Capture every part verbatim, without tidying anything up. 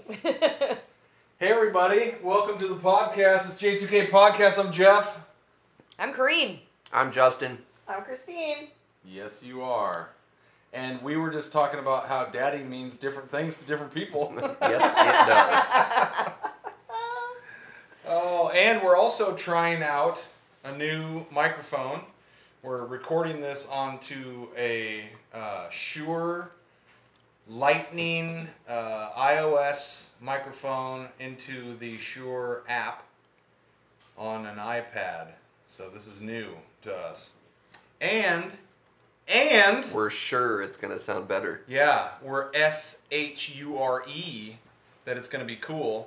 Hey everybody, welcome to the podcast. It's J two K Podcast. I'm Jeff. I'm Corrine. I'm Justin. I'm Christine. Yes, you are. And we were just talking about how daddy means different things to different people. Yes, it does. Oh, and we're also trying out a new microphone. We're recording this onto a uh, Shure Lightning uh, iOS microphone into the Shure app on an iPad. So this is new to us. And, and... We're sure it's going to sound better. Yeah, we're S H U R E that it's going to be cool.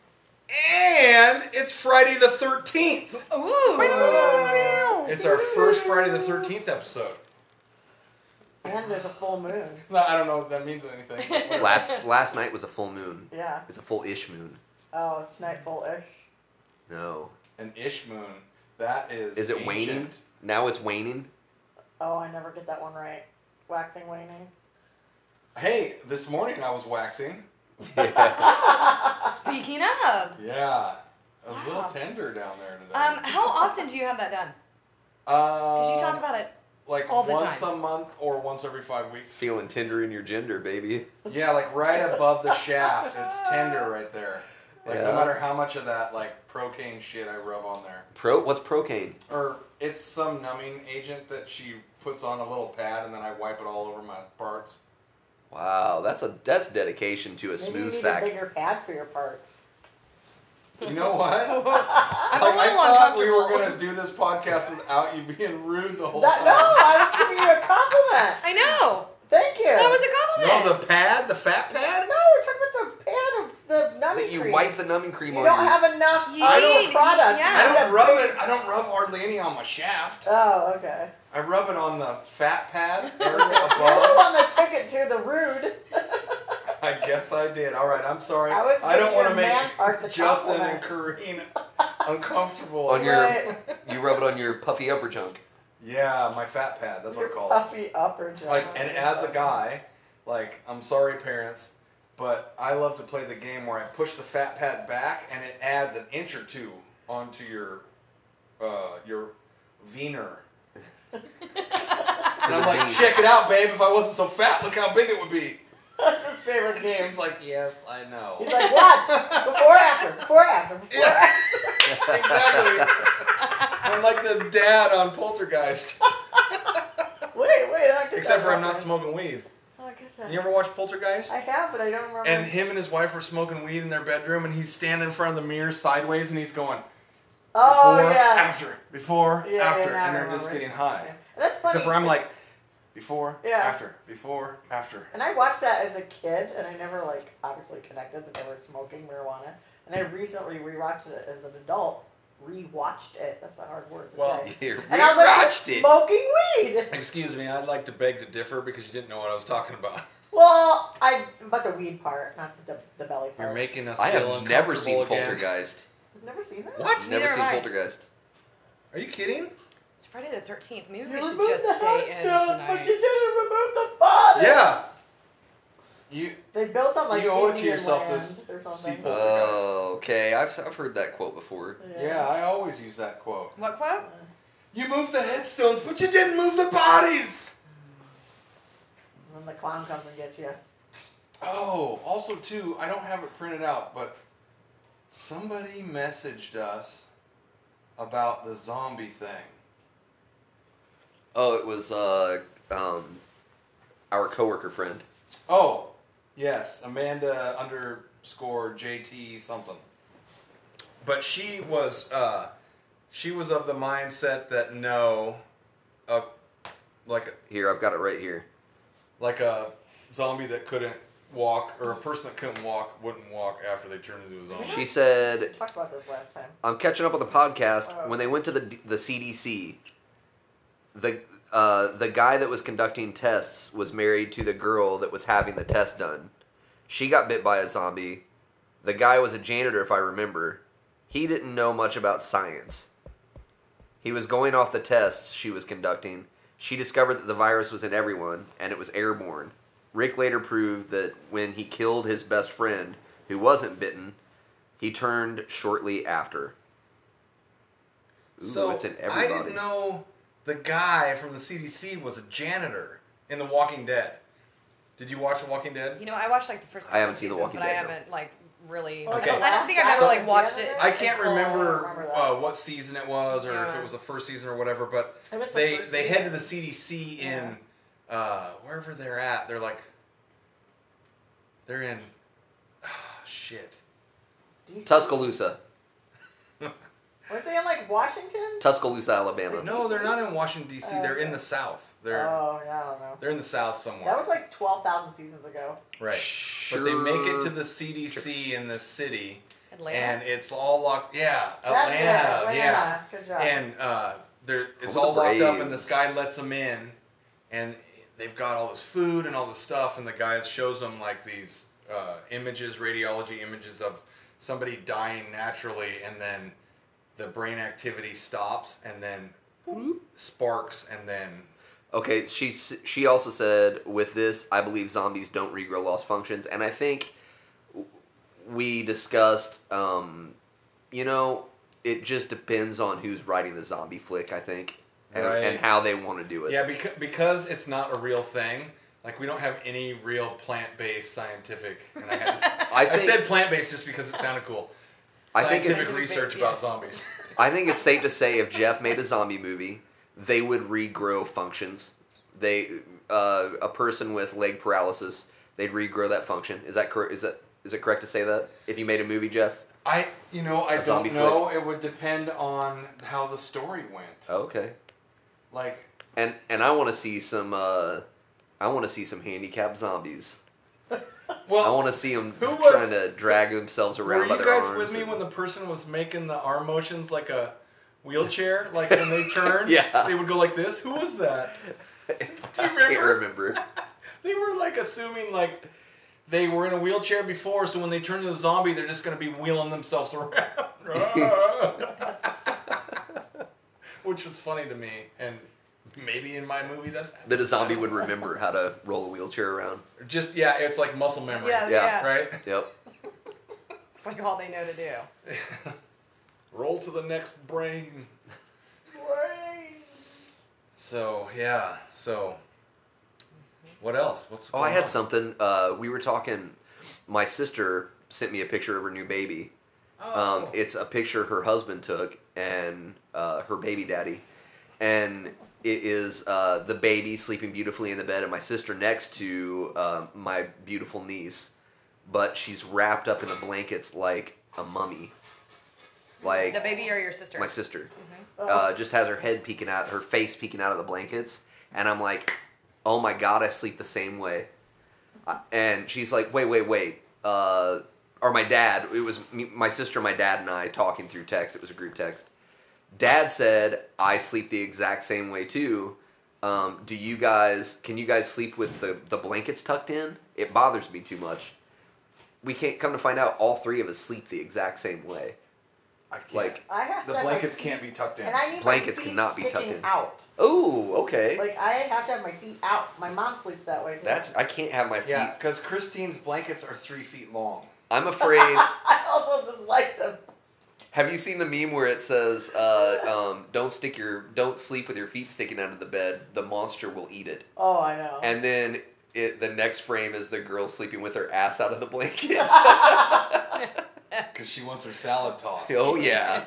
And it's Friday the thirteenth. Ooh. It's our first Friday the thirteenth episode. And there's a full moon. No, I don't know if that means anything. but whatever. Last last night was a full moon. Yeah. It's a full-ish moon. Oh, it's nightfall-ish. No. An ish moon. That is Is it ancient. waning? Now it's waning? Oh, I never get that one right. Waxing, waning. Hey, this morning I was waxing. Speaking of, Yeah. A Wow. little tender down there today. um, how often do you have that done? uh, Because you talk about it. like all the once time. a month or once every five weeks. Feeling tender in your gender, baby. Yeah, like right above the shaft. It's tender right there. Like no Yeah. matter how much of that like procaine shit I rub on there. Pro? What's procaine? Or it's some numbing agent that she puts on a little pad and then I wipe it all over my parts. Wow, that's a that's dedication to a Maybe you smooth need sack. a bigger pad for your parts. You know what? I'm Like, a I little thought we were uncomfortable. going to do this podcast without you being rude the whole That, time. no, I was giving you a compliment. I know. Thank you. That was a compliment. No, the pad? The fat pad? No, we're talking about the pad of the numbing That you cream. wipe the numbing cream You on don't your... have enough You of need- the product. yeah. I You don't need rub a big- it. I don't rub hardly any on my shaft. Oh, okay. I rub it on the fat pad area You're the above. one that took it to the rude. I guess I did. All right, I'm sorry. I was I don't giving want to your make man part the Justin compliment. and Corrine uncomfortable. On your- Right. You rub it on your puffy upper chunk. Yeah, my fat pad. That's what Your I call it. puffy upper jaw. Like, and as a guy, like, I'm sorry, parents, but I love to play the game where I push the fat pad back and it adds an inch or two onto your, uh, your wiener. And I'm like, check it out, babe. If I wasn't so fat, look how big it would be. That's his favorite game. She's like, yes, I know. He's like, watch. Before, after. Before, after. Before, Yeah. after. Exactly. I'm like the dad on Poltergeist. Wait, wait. I don't get Except that for I'm not reference. smoking weed. I don't get that. You ever watch Poltergeist? I have, but I don't remember. And him and his wife are smoking weed in their bedroom, and he's standing in front of the mirror sideways, and he's going, oh, before, yeah. after, before, Yeah, yeah, after, now I and they're just remember. getting high. Yeah. And that's funny. Except for I'm like, before, Yeah. after, before, after. And I watched that as a kid, and I never, like, obviously connected that they were smoking marijuana. And I recently rewatched it as an adult. Rewatched it. That's a hard word to Well, say. Here, And I was like, rewatched "You're it. smoking weed. Excuse me, I'd like to beg to differ because you didn't know what I was talking about. Well, I but the weed part, not the the belly part. You're making us I feel have never seen uncomfortable again. Poltergeist. You've never seen that? What? Neither Never have seen I. Poltergeist. Are you kidding? It's Friday the thirteenth. Maybe You we should removed just the stay in headstones, but tonight. you didn't remove the body. Yeah. You. They built on like You owe it to Indian yourself to land s- or see something. Poltergeist. Oh, okay. I've, I've heard that quote before. Yeah, I always use that quote. What quote? You moved the headstones, but you didn't move the bodies. And then the clown comes and gets you. Oh, also too, I don't have it printed out, but somebody messaged us about the zombie thing. Oh, it was uh, um, our coworker friend. Oh, yes, Amanda underscore J T something. But she was, uh, she was of the mindset that no, uh, like a, Here, I've got it right here. like a zombie that couldn't walk, or a person that couldn't walk wouldn't walk after they turned into a zombie. She We said, talked about this last time. I'm catching up on the podcast. Oh. When they went to the the C D C, the uh, the guy that was conducting tests was married to the girl that was having the test done. She got bit by a zombie. The guy was a janitor, if I remember. He didn't know much about science. He was going off the tests she was conducting. She discovered that the virus was in everyone, and it was airborne. Rick later proved that when he killed his best friend, who wasn't bitten. He turned shortly after. Ooh, So it's in I everybody. didn't know the guy from the C D C was a janitor in The Walking Dead. Did you watch The Walking Dead? You know, I watched like the first I couple haven't of seen The seasons, Walking but I Dead, no. haven't like really. Oh, Okay. I, don't, I don't think I've Last ever guy like was watched it. janitor? I can't Oh, I remember, remember that. uh, what season it was, or if Yeah. it was the first season or whatever. But It was the they first they season. head to the C D C in uh, wherever they're at. They're like they're in oh, shit. D C? Tuscaloosa. Weren't they in like Washington? Tuscaloosa, Alabama. No, they're not in Washington D C. Oh, They're in okay. the South. They're Oh, yeah, I don't know. they're in the South somewhere. That was like twelve thousand seasons ago. right. Sure. But they make it to the C D C in this city, Atlanta. and it's all locked. Yeah, That's Atlanta. it, Atlanta. Yeah. Good job. And uh, they're it's Oh, all the locked up, and Braves. this guy lets them in, and they've got all this food and all this stuff, and the guy shows them like these uh, images, radiology images of somebody dying naturally, and then the brain activity stops, and then whoop, sparks, and then Okay, she s- she also said, with this, I believe zombies don't regrow lost functions, and I think w- we discussed, um, you know, it just depends on who's writing the zombie flick, I think, and, Right. and how they want to do it. yeah, because because it's not a real thing. Like we don't have any real plant-based scientific, and I, had to, I I, think said plant-based just because it sounded cool. I think Scientific it's- research Yeah. about zombies. I think it's safe to say if Jeff made a zombie movie, they would regrow functions. They uh, a person with leg paralysis, they'd regrow that function. Is that correct? Is that is it correct to say that? If you made a movie, Jeff? I, you know, I A don't zombie know. It would depend on how the story went. Okay. Like, And and I want to see some. Uh, I want to see some handicapped zombies. I well, want to see them who was- trying to drag themselves were around by you their guys arms. with me and- when the person was making the arm motions like a wheelchair? Like when they turned, Yeah. they would go like this. Who was that? I Do you can't remember? remember. They were like assuming like they were in a wheelchair before, so when they turn into a zombie, they're just going to be wheeling themselves around. Which was funny to me, and maybe in my movie that's That a zombie would remember how to roll a wheelchair around. just yeah, it's like muscle memory, Yeah, Yeah. yeah. right? Yep. It's like all they know to do. Roll to the next brain. Brains. So yeah, so what else? What's Oh, going I had on? something. Uh, we were talking. My sister sent me a picture of her new baby. Oh. Um, it's a picture her husband took and uh, her baby daddy, and it is uh, the baby sleeping beautifully in the bed, and my sister next to uh, my beautiful niece, but she's wrapped up in the blankets like a mummy. Like The baby or your sister? my sister, Oh. uh, just has her head peeking out, her face peeking out of the blankets, and I'm like, oh my god, I sleep the same way. Uh, and she's like, wait, wait, wait. Uh, or my dad, it was me, my sister, my dad, and I talking through text. It was a group text. Dad said, I sleep the exact same way too. Um, do you guys, can you guys sleep with the, the blankets tucked in? It bothers me too much. We can't come to find out all three of us sleep the exact same way. I can't. Like, I have the to have my blankets feet- can't be tucked in. And I need Blankets my feet cannot be tucked sticking in. out. oh, okay. Like I have to have my feet out. My mom sleeps that way too. That's, I can't have my feet. Yeah, because Christine's blankets are three feet long. I'm afraid. I also just like them. Have you seen the meme where it says, uh, um, "Don't stick your, don't sleep with your feet sticking out of the bed. The monster will eat it." Oh, I know. And then it, the next frame is the girl sleeping with her ass out of the blanket. Because she wants her salad tossed. Oh yeah.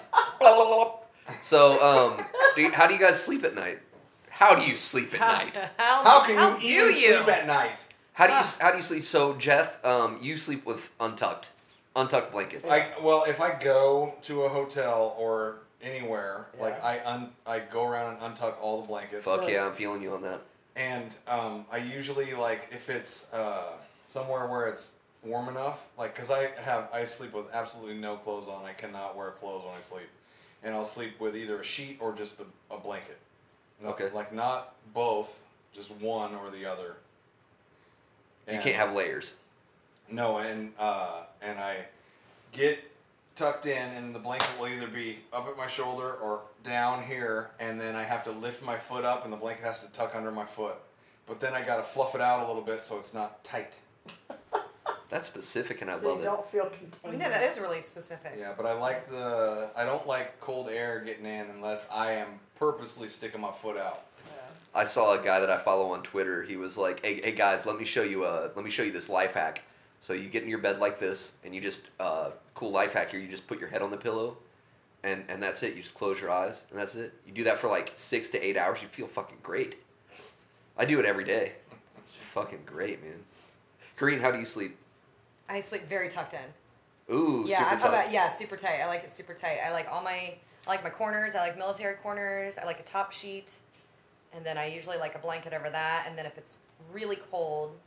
So, um, do you, how do you guys sleep at night? How do you sleep at night? How, How can how you do even you? sleep at night? How do you how do you sleep? So, Jeff, um, you sleep with untucked, untucked blankets. I well, if I go to a hotel or anywhere, Yeah. like I un, I go around and untuck all the blankets. Fuck yeah, I'm feeling you on that. And um, I usually like if it's uh, somewhere where it's warm enough, like because I have I sleep with absolutely no clothes on. I cannot wear clothes when I sleep, and I'll sleep with either a sheet or just a, a blanket. No- Okay. Like not both, just one or the other. You And- can't have layers. No, and uh, and I get tucked in, and the blanket will either be up at my shoulder or down here, and then I have to lift my foot up, and the blanket has to tuck under my foot. But then I got to fluff it out a little bit so it's not tight. That's specific, and I So love you it. don't feel I contained. mean, that is really specific. Yeah, but I like the. I don't like cold air getting in unless I am purposely sticking my foot out. I saw a guy that I follow on Twitter. He was like, "Hey, hey guys, let me show you a let me show you this life hack. So you get in your bed like this, and you just uh, cool life hack here. You just put your head on the pillow, and and that's it. You just close your eyes, and that's it. You do that for like six to eight hours. You feel fucking great. I do it every day. It's fucking great, man. Kareen, how do you sleep? I sleep very tucked in. Ooh, Yeah, super I'm tight. about yeah, super tight. I like it super tight. I like all my I like my corners. I like military corners. I like a top sheet, and then I usually like a blanket over that. And then if it's really cold,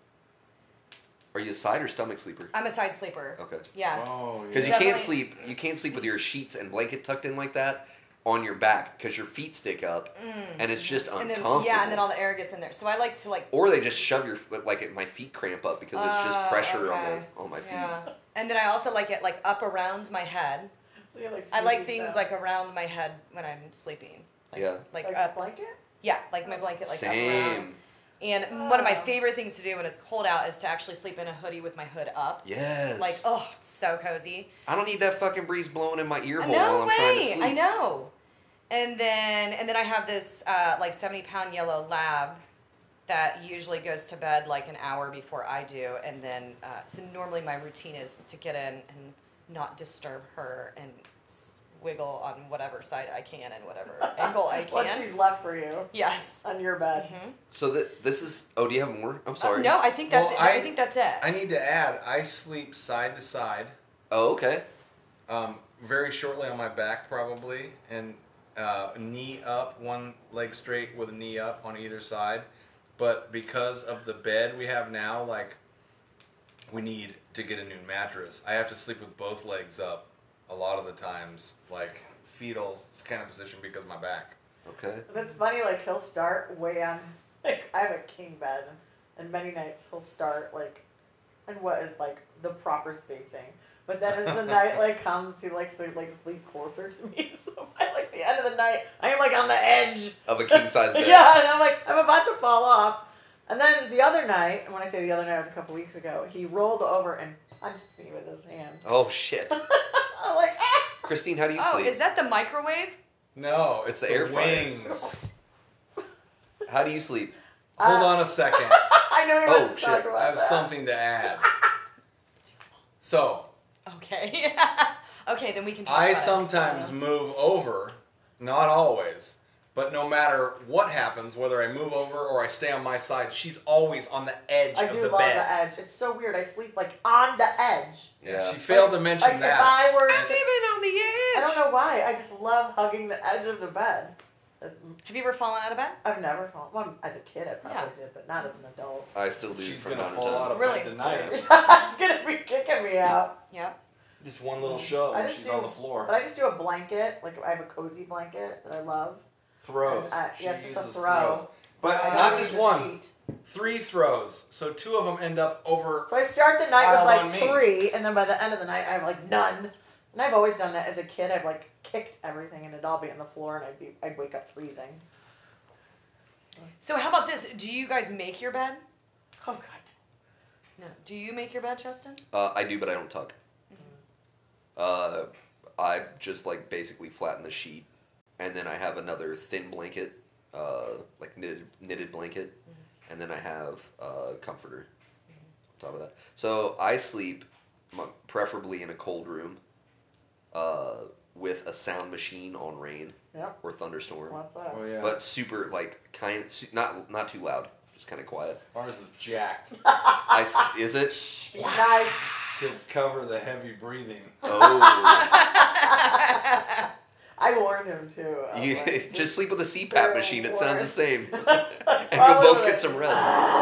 Are you a side or stomach sleeper? I'm a side sleeper. Okay. Yeah. Oh, Because you yeah. can't Definitely. sleep. You can't sleep with your sheets and blanket tucked in like that on your back because your feet stick up, and it's just And uncomfortable. then yeah, and then all the air gets in there. So I like to like. Or they just shove your like my feet cramp up because it's just Oh, pressure okay. on the on my feet. Yeah. And then I also like it like up around my head. So you like I like sleepy things stuff. like around my head when I'm sleeping. Like, Yeah. Like, like up. a blanket. Yeah, like my blanket like up around. Same. And one of my Oh. favorite things to do when it's cold out is to actually sleep in a hoodie with my hood up. Yes. Like, oh, it's so cozy. I don't need that fucking breeze blowing in my ear hole No while I'm trying to way, sleep. I know. And then, and then I have this uh, like seventy pound yellow lab that usually goes to bed like an hour before I do. And then, uh, so normally my routine is to get in and not disturb her and s- wiggle on whatever side I can and whatever angle I can. What she's left for you Yes. on your bed. Mhm. So that this is. Oh, do you have more? I'm sorry. Uh, no, I think that's Well, it. I, I- think that's it. I need to add. I sleep side to side, Oh, okay. um, very shortly on my back probably, and uh, knee up, one leg straight with a knee up on either side. But because of the bed we have now, like we need to get a new mattress. I have to sleep with both legs up a lot of the times, like fetal kind of position because of my back. Okay. And it's funny, like he'll start way on. Like I have a king bed, and many nights he'll start like, in what is like the proper spacing. But then as the night like comes, he likes to like sleep closer to me. So by like the end of the night, I am like on the edge. Of a king size bed. Yeah, and I'm like, I'm about to fall off. And then the other night, and when I say the other night, it was a couple weeks ago, he rolled over and punched me with his hand. Oh shit. I'm like, ah! Christine, how do you Oh, sleep? is that the microwave? No, It's it's, the the air fryer. wings. How do you sleep? Hold Uh, on a second. I know he Oh, wants to talk shit. about I have that. something to add. So, Okay. okay, then we can talk I about sometimes move over, not always, but no matter what happens, whether I move over or I stay on my side, she's always on the edge I of do the love bed. the edge. It's so weird. I sleep like on the edge. Yeah. She failed Like- to mention like that. If I were, it. to, Even on the edge. I don't know why. I just love hugging the edge of the bed. It's- Have you ever fallen out of bed? I've never fallen. Well, as a kid, I probably Yeah. did, but not as an adult. I still do She's from gonna time to fall time. out of Really? bed tonight. It's gonna be kicking me out. Yep. Just one little shove I and just she's do- on the floor. But I just do a blanket. Like I have a cozy blanket that I love. Throws. Uh, She yeah, it's just a uses throw. throws. But I not don't just use a one. sheet. Three throws. So two of them end up over. So I start the night with Piled on like me. three, and then by the end of the night, I have like none. And I've always done that as a kid. I've like kicked everything, and it'd all be on the floor, and I'd be I'd wake up freezing. So how about this? Do you guys make your bed? Oh god. No. Do you make your bed, Justin? Uh, I do, but I don't tuck. Uh, I just like basically flatten the sheet, and then I have another thin blanket, uh, like knitted knitted blanket, and then I have a comforter on top of that. So I sleep, m- preferably in a cold room, uh, with a sound machine on rain Yep. or thunderstorm, What's that? Oh yeah. but super like kind, su- not not too loud, just kind of quiet. Ours is jacked I s- is it? Nice. to cover the heavy breathing. Oh, I warned him too. I was you like, just sleep with a C very PAP machine. It sounds the same. warm. And you'll both get some rest.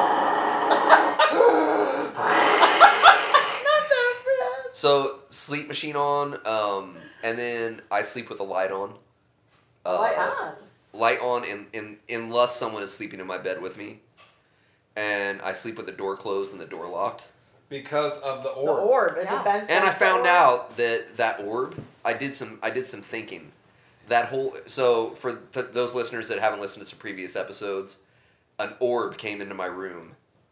Not that bad. So sleep machine on, um, and then I sleep with the light on. Uh, Light on. Light on, in, in unless someone is sleeping in my bed with me, and I sleep with the door closed and the door locked. Because of the The orb. orb. Is Yeah. it Ben And I Simmons' found orb? out that that orb, I did some, I did some thinking. That whole, so for th- those listeners that haven't listened to some previous episodes, an orb came into my room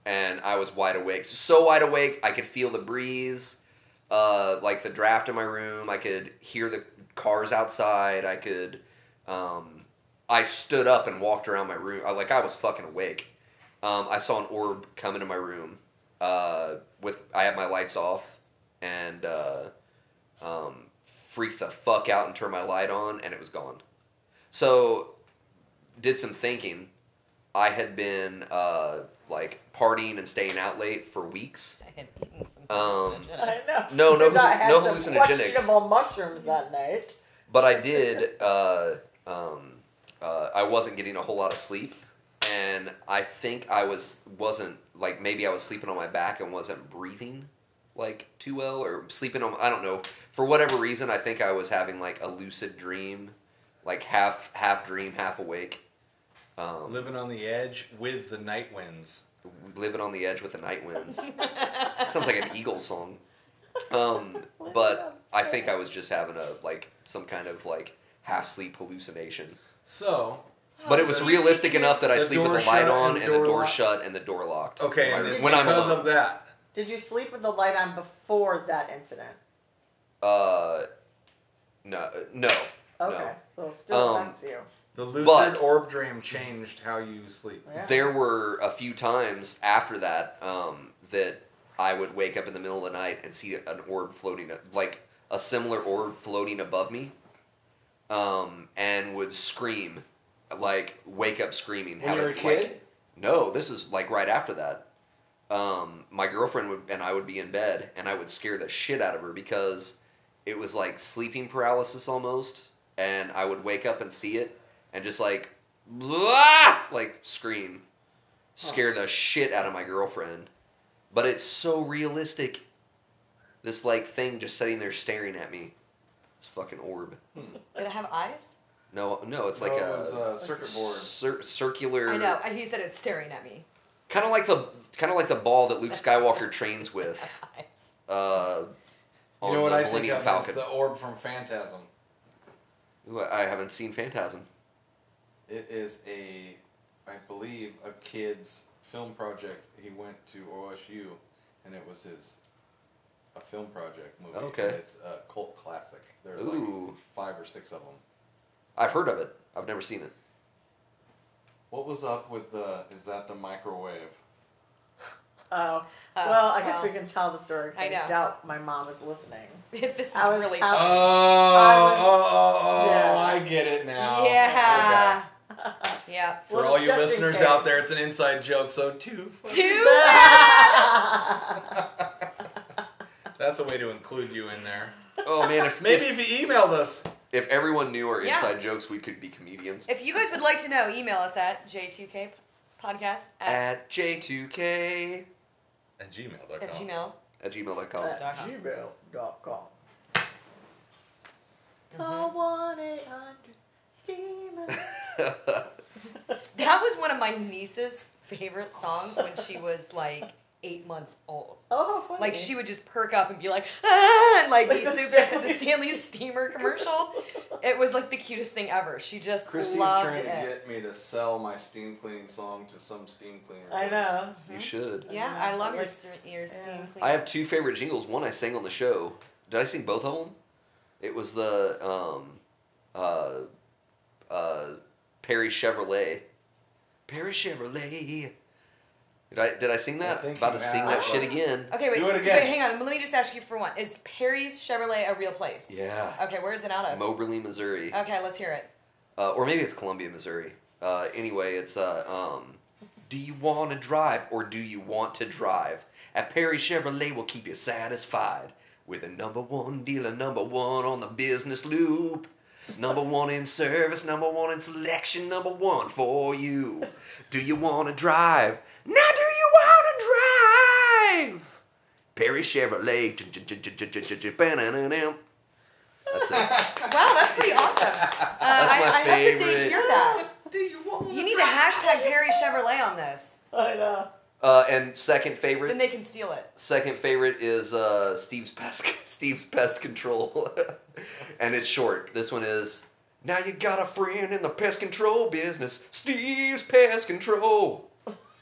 and I was wide awake. So wide awake, I could feel the breeze, uh, like the draft in my room. I could hear the cars outside. I could. Um, I stood up and walked around my room. I, like I was fucking awake. Um, I saw an orb come into my room. Uh, with I had my lights off, and uh, um, freaked the fuck out and turned my light on, and it was gone. So, did some thinking. I had been uh, like partying and staying out late for weeks. I had eaten some Um, I know. No, no, Because I had no some hallucinogenics. questionable mushrooms that night. But I did. Uh, um, uh, I wasn't getting a whole lot of sleep, and I think I was wasn't like maybe I was sleeping on my back and wasn't breathing like too well, or sleeping on. I don't know. For whatever reason, I think I was having like a lucid dream, like half half dream, half awake. Um, Living on the edge with the night winds. living on the edge with the night winds. Sounds like an Eagles song. Um, but I think I was just having a like some kind of like half sleep hallucination. So, But it was So realistic you- enough that I The sleep with door the light shut on and and the door door locked. shut and the door locked. okay, When and I- it's when I'm because alone. of that. Did you sleep with the light on before that incident? Uh, no, no, Okay, no. so it still Um, affects you. The lucid But- orb dream changed how you sleep. Yeah. There were a few times after that um, that I would wake up in the middle of the night and see an orb floating, like a similar orb floating above me, um, and would scream, like wake up screaming. When have you were a it, kid? like- no, this is like right after that. Um, my girlfriend would and I would be in bed, and I would scare the shit out of her because it was like sleeping paralysis almost, and I would wake up and see it, and just like, blah, like scream, scare the shit out of my girlfriend. But it's so realistic. This like thing just sitting there staring at me. This fucking orb. Did it have eyes? No, no, it's like No, a, it was a circuit board. cir- circular. I know. He said it's staring at me. Kind of like the kind of like the ball that Luke Skywalker trains with. Eyes. Uh, on You know what the I think Millennium of Falcon. is the orb from Phantasm. Ooh, I haven't seen Phantasm. It is a, I believe, a kid's film project. He went to O S U, and it was his, a film project movie. Okay. And it's a cult classic. There's like Ooh, five or six of them. I've heard of it. I've never seen it. What was up with the? Is that the microwave? Oh, Uh, well, I guess well, we can tell the story. 'Cause I I, know. doubt my mom is listening. This is I was really telling- Oh, funny. was- oh, oh, oh! Yeah. I get it now. Yeah. Yeah. For Well, all it's you just in listeners case. out there, it's an inside joke. So too. funny. Two. That's a way to include you in there. Oh man, if Maybe if, if you emailed us. if everyone knew our Yeah. inside jokes, we could be comedians. If you guys would like to know, email us at j two k podcast at, At J two K At gmail dot com. at gmail. at gmail dot com. At Dot com. gmail dot com. Mhm. Call one eight hundred steamer. That was one of my niece's favorite songs when she was like eight months old. Oh, how funny. Like she would just perk up and be like, ah, and like Like be the super into Stanley- the Stanley Steamer commercial. It was like the cutest thing ever. She just Christy's loved trying to it. get me to sell my steam cleaning song to some steam cleaner. I know. You should. Yeah, Yeah, I love your like- st- your steam yeah. cleaner. I have two favorite jingles. One I sang on the show. Did I sing both of them? It was the um, uh, uh, Perry Chevrolet. Perry Chevrolet. Did I did I sing I that? think About you to sing have. that shit again. Okay, wait, Do it s- again. wait, hang on. Let me just ask you for one. Is Perry's Chevrolet a real place? Yeah. Okay, where is it out of? Moberly, Missouri. Okay, let's hear it. Uh, or maybe it's Columbia, Missouri. Uh, anyway, it's uh, um, do you want to drive or do you want to drive? At Perry Chevrolet, we'll keep you satisfied with a number one dealer, number one on the business loop, number one in service, number one in selection, number one for you. Do you want to drive? Now, do you want to drive? Perry Chevrolet. That's it. Wow, that's pretty awesome. Uh, That's I, my I hope that they favorite. hear that. Do you want You need to hashtag Perry Chevrolet on this. I know. Uh, and second Then favorite, they can steal it. second favorite is uh, Steve's pest, Steve's pest control, and it's short. This one is now you got a friend in the pest control business, Steve's Pest Control.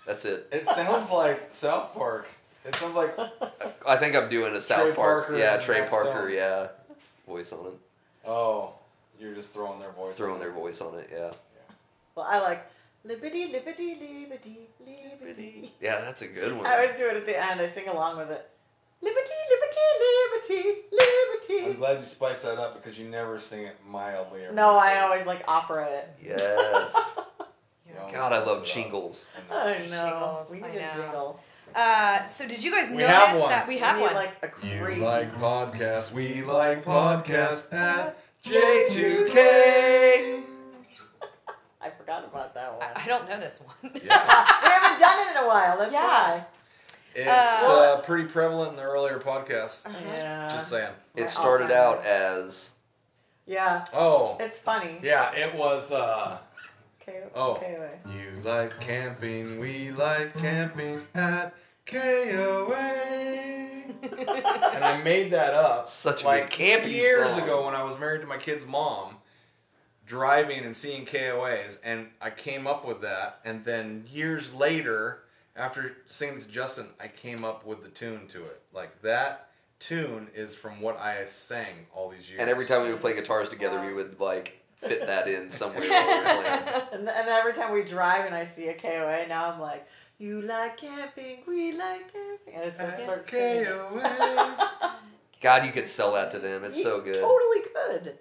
That's it. It sounds like South Park. It sounds like I think I'm doing a South Trey Park. Parker yeah, and Trey Matt Parker. Stone. Yeah, voice on it. oh, you're just throwing their voice. Throwing on their it. voice on it. Yeah. Well, I like liberty, liberty, liberty, liberty. Yeah, that's a good one. I always do it at the end. I sing along with it. Liberty, liberty, liberty, liberty. I'm glad you spiced that up because you never sing it mildly. Or No, I always like opera it. Yes. You know, God, I love mix it up. jingles. I know. Jingles, We I need a know. jingle. Uh, so did you guys We notice have one. that we have we need one? like a You crazy. like podcasts, we like podcasts at J two K. I forgot about that one. I, I don't know this one. Yeah. we haven't done it in a while. That's Yeah. It's Uh, uh, pretty prevalent in the earlier podcasts. why. Yeah. Just saying. It My started Alzheimer's. out as Yeah. Oh, It's funny. yeah, it was, uh, K- Oh. K O A. you like camping, we like camping at K O A. And I made that up Such a like good campy years song. ago when I was married to my kid's mom, driving and seeing K O As, and I came up with that. And then years later, after singing to Justin, I came up with the tune to it. Like that tune is from what I sang all these years. and every time we would play guitars together, we would like fit that in somewhere. while we were playing. And, and every time we drive and I see a K O A, now I'm like, you like camping, we like camping. And it's just At start singing K it. O A. God, you could sell that to them. It's You so good. Totally could.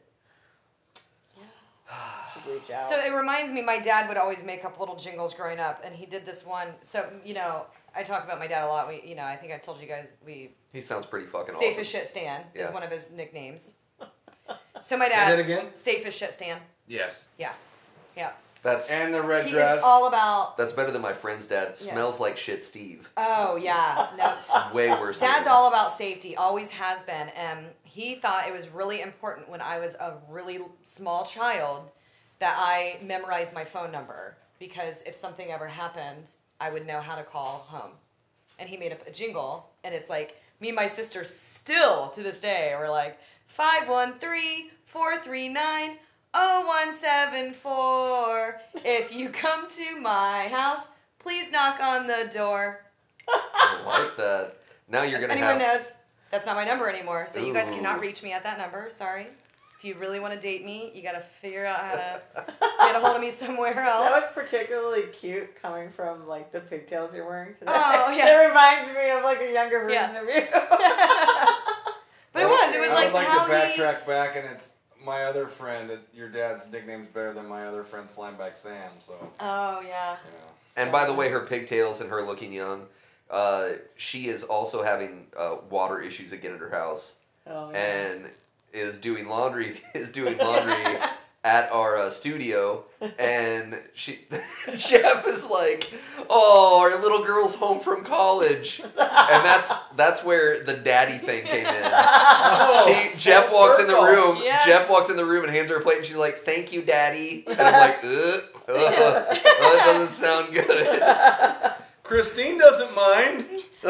Should reach out. So it reminds me, my dad would always make up little jingles growing up, and he did this one. So you know, I talk about my dad a lot. We, you know, I think I told you guys we He sounds pretty fucking Safe awesome. as Shit Stan is Yeah. one of his nicknames. So my Say that dad, again? Safe as Shit Stan. Yes. Yeah, yeah. That's And the red He dress. is all about. that's better than my friend's dad. Yeah. Smells like shit, Steve. Oh yeah, no. It's way worse. than Dad's that. all about safety, always has been. And he thought it was really important when I was a really small child that I memorized my phone number because if something ever happened, I would know how to call home. And he made up a jingle, and it's like me and my sister still to this day we're like five one three four three nine oh one seven four. If you come to my house, please knock on the door. I like that. Now you're If gonna anyone have. knows, that's not my number anymore. So you guys Ooh. cannot reach me at that number. Sorry. If you really want to date me, you got to figure out how to get a hold of me somewhere else. That was particularly cute coming from like the pigtails you're wearing today. Oh, yeah. It reminds me of like a younger version Yeah. of you. But it was. It was I like would like how to he. backtrack back, and it's my other friend. Your dad's nickname's better than my other friend, Slimeback Sam. So, Oh yeah. you know. And by the way, her pigtails and her looking young, uh, she is also having uh, water issues again at her house, Oh, yeah. and is doing laundry. Is doing laundry at our uh, studio, and she Jeff is like, "Oh, our little girl's home from college," and that's that's where the daddy thing came in. Oh, She Jeff full walks in the circle. room. Yes. Jeff walks in the room and hands her a plate, and she's like, "Thank you, Daddy." And I'm like, "Ugh, ugh, well, that doesn't sound good." Christine doesn't mind.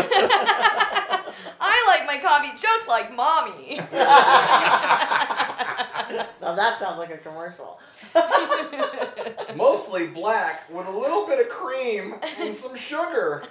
I like my coffee just like mommy. Now that sounds like a commercial. Mostly black with a little bit of cream and some sugar.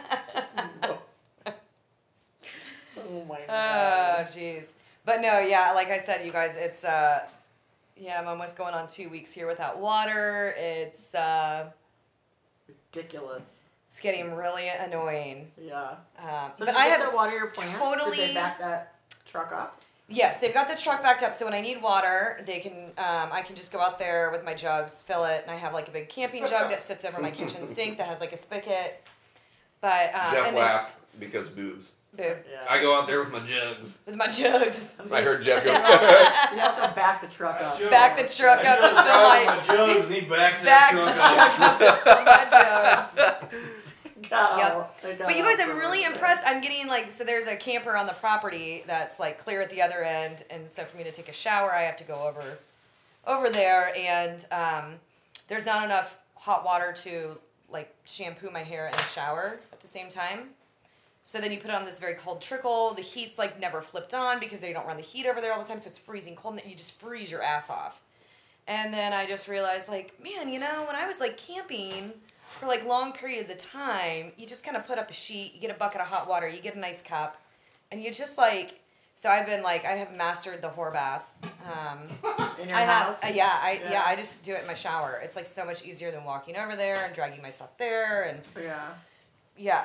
Oh my Oh, god. jeez. But no, yeah, like I said, you guys, it's, uh, yeah, I'm almost going on two weeks here without water. It's, uh, Ridiculous. it's getting really annoying. Yeah. Um, So but did I you get have, to water your plants? totally- Did they back that truck up? yes, they've got the truck backed up, so when I need water, they can, um, I can just go out there with my jugs, fill it, and I have like a big camping jug that sits over my kitchen sink that has like a spigot. But, um, Jeff and then- laughed because boobs. Boo. Yeah. I go out there with my jugs. With my jugs. I heard Jeff go. You also backed the truck up. Back the truck up to fill my, my jugs, and he backs backs that the truck up. truck up to fill my jugs. Go. They got But you guys, off I'm really the- impressed. I'm getting like, so there's a camper on the property that's like clear at the other end, and so for me to take a shower, I have to go over, over there, and um, there's not enough hot water to like shampoo my hair and shower at the same time. So then you put it on this very cold trickle. The heat's like never flipped on because they don't run the heat over there all the time, so it's freezing cold, and you just freeze your ass off. And then I just realized, like, man, you know, when I was like camping, for like long periods of time, you just kind of put up a sheet, you get a bucket of hot water, you get a nice cup, and you just like, so I've been like, I have mastered the whore bath. Um, In your I house? have, uh, yeah, I yeah. Yeah. I just do it in my shower. It's like so much easier than walking over there and dragging my stuff there, and Yeah. yeah.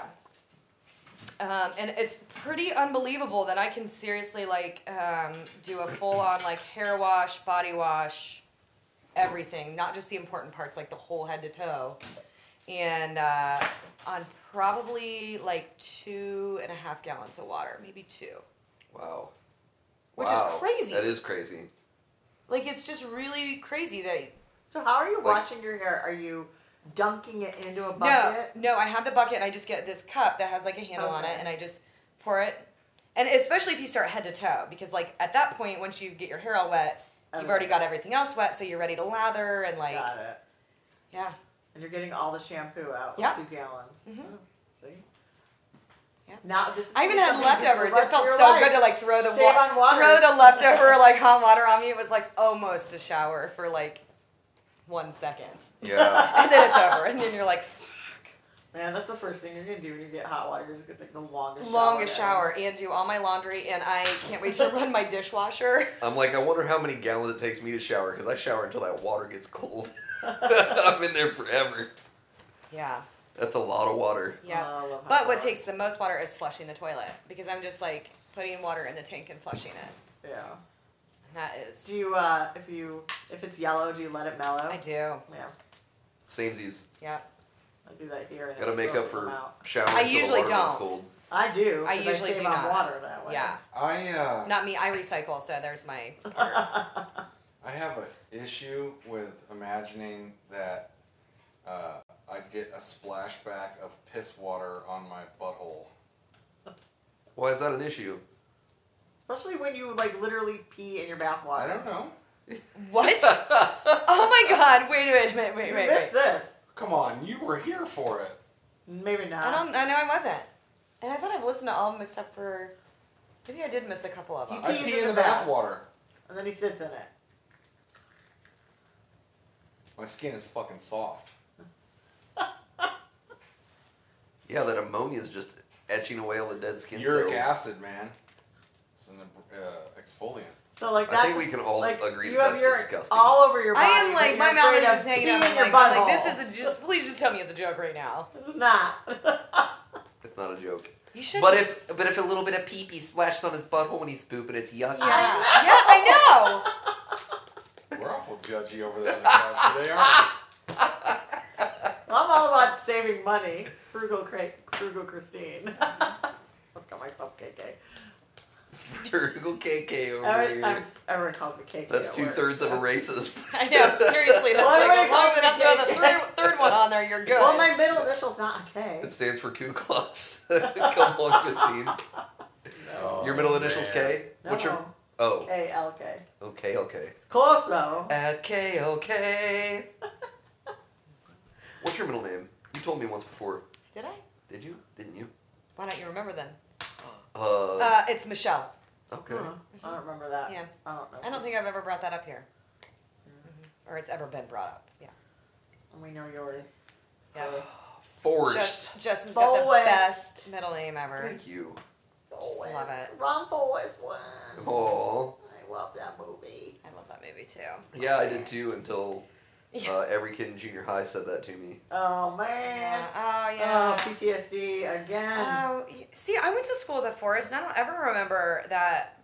Um, and it's pretty unbelievable that I can seriously like um, do a full on like hair wash, body wash, everything, not just the important parts, like the whole head to toe, and uh, on probably like two and a half gallons of water, maybe two. Wow. Which Wow. is crazy. That is crazy. Like it's just really crazy that. So how are you Like- washing your hair? Are you dunking it into a No, bucket? no, I have the bucket and I just get this cup that has like a handle on Okay. it and I just pour it. And especially if you start head to toe, because like at that point, once you get your hair all wet, you've Okay. already got everything else wet, so you're ready to lather and like, Got it. yeah. And you're getting all the shampoo out. Yeah. Two gallons. Mhm. Oh, see? Yeah. Now this is I even gonna had be something leftovers. for the It felt rest so of your good to life. like throw the Save wa- on water. throw the leftover like hot water on me. It was like almost a shower for like one second, Yeah. and then it's over, and then you're like, Man, that's the first thing you're gonna do when you get hot water. You're just gonna take the longest longest shower. shower and do all my laundry, and I can't wait to run my dishwasher. I'm like, I wonder how many gallons it takes me to shower, because I shower until that water gets cold. I'm in there forever. Yeah. That's a lot of water. Yeah. Oh, I love hot But what water. takes the most water is flushing the toilet, because I'm just like putting water in the tank and flushing it. Yeah. And that is. Do you, uh, if you, if it's yellow, do you let it mellow? I do. Yeah. Samesies. Yeah. I do that here. And Gotta it make up grosses for them out. showering I until usually the water runs don't. cold. I do. I 'cause usually save do on not. water that way. Yeah. I uh, Not me. I recycle, so there's my part. I have an issue with imagining that uh, I'd get a splashback of piss water on my butthole. Why is that an issue? Especially when you like literally pee in your bath water. I don't know. What? Oh my god! Wait, wait a minute. Wait, You wait, missed wait. this. Come on, you were here for it. Maybe not. I don't. I know I wasn't. And I thought I've listened to all of them except for. Maybe I did miss a couple of them. I Pees pee in in the the bath. bath water. And then he sits in it. My skin is fucking soft. Yeah, that ammonia is just etching away all the dead skin Uric cells. acid, man. It's an uh, exfoliant. So like I that's think we can all like, agree you that have that's urine disgusting. all over your body. I am but like you're my mouth afraid is of just hanging out. peeing I'm in your like, I'm like, butthole. this is a, just please just tell me it's a joke right now. It's not. It's not a joke. You should. But if but if a little bit of pee pee splashed on his butthole when he's pooping, it's yucky. Yeah, yeah, I know. We're awful judgy over there on the couch today, aren't I'm all about saving money. Frugal, Cra- frugal Christine. Let's call myself K K. Frugal K K over Every, here. I'm, everyone calls me K K. That's at two work. thirds of a racist. I know. Seriously, that's Well, like everybody as long as I calls don't me throw the K K. third, third one on there, you're good. Well, my middle initial's not a K. It stands for Ku Klux. Come on, Christine. Oh, Your middle initial's man. K? What's your... No. Oh. K L K. Okay, okay. Close though. At K L K. What's your middle name? You told me once before. Did I? Did you? Didn't you? Why don't you remember then? Uh, Uh, it's Michelle. okay. Huh. I don't remember that. Yeah. I don't know. I don't think I've ever brought that up here. Mhm. Or it's ever been brought up. Yeah. And we know yours. Yeah. Forrest. Just, Justin's got the Forrest. best middle name ever. Thank you. Just love it. Ron Forrest won. Oh. I love that movie. I love that movie too. Yeah, I did too until Yeah. uh, every kid in junior high said that to me. Oh man. Yeah. Oh yeah. Oh, P T S D again. Oh, y- see, I went to school with Forrest, and I don't ever remember that.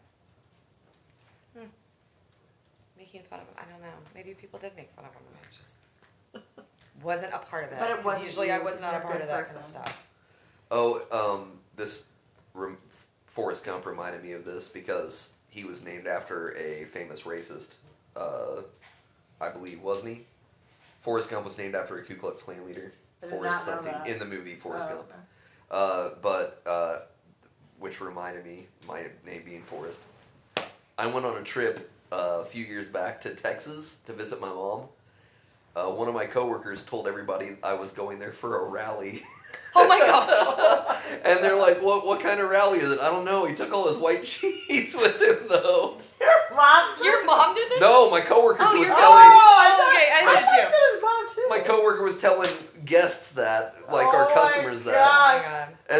Hmm. Making fun of him. I don't know. Maybe people did make fun of him, and I just wasn't a part of it. But it 'cause wasn't usually you, I was 'cause not you're a a part good of that kind of person. stuff. Oh, um, this rem- Forrest Gump reminded me of this because he was named after a famous racist. Uh, I believe, wasn't he? Forrest Gump was named after a Ku Klux Klan leader. I did Forrest not know something that. in the movie Forrest Oh, Gump. okay. Uh, but uh, which reminded me, my name being Forrest. I went on a trip uh, a few years back to Texas to visit my mom. Uh, one of my coworkers told everybody I was going there for a rally. Oh my gosh! And they're like, "What? What kind of rally is it?" I don't know. He took all his white sheets with him, though. Your mom. Your mom did this? No, my coworker Oh, was your- telling Oh, okay, I I did thought too. it was his mom too. my coworker was telling guests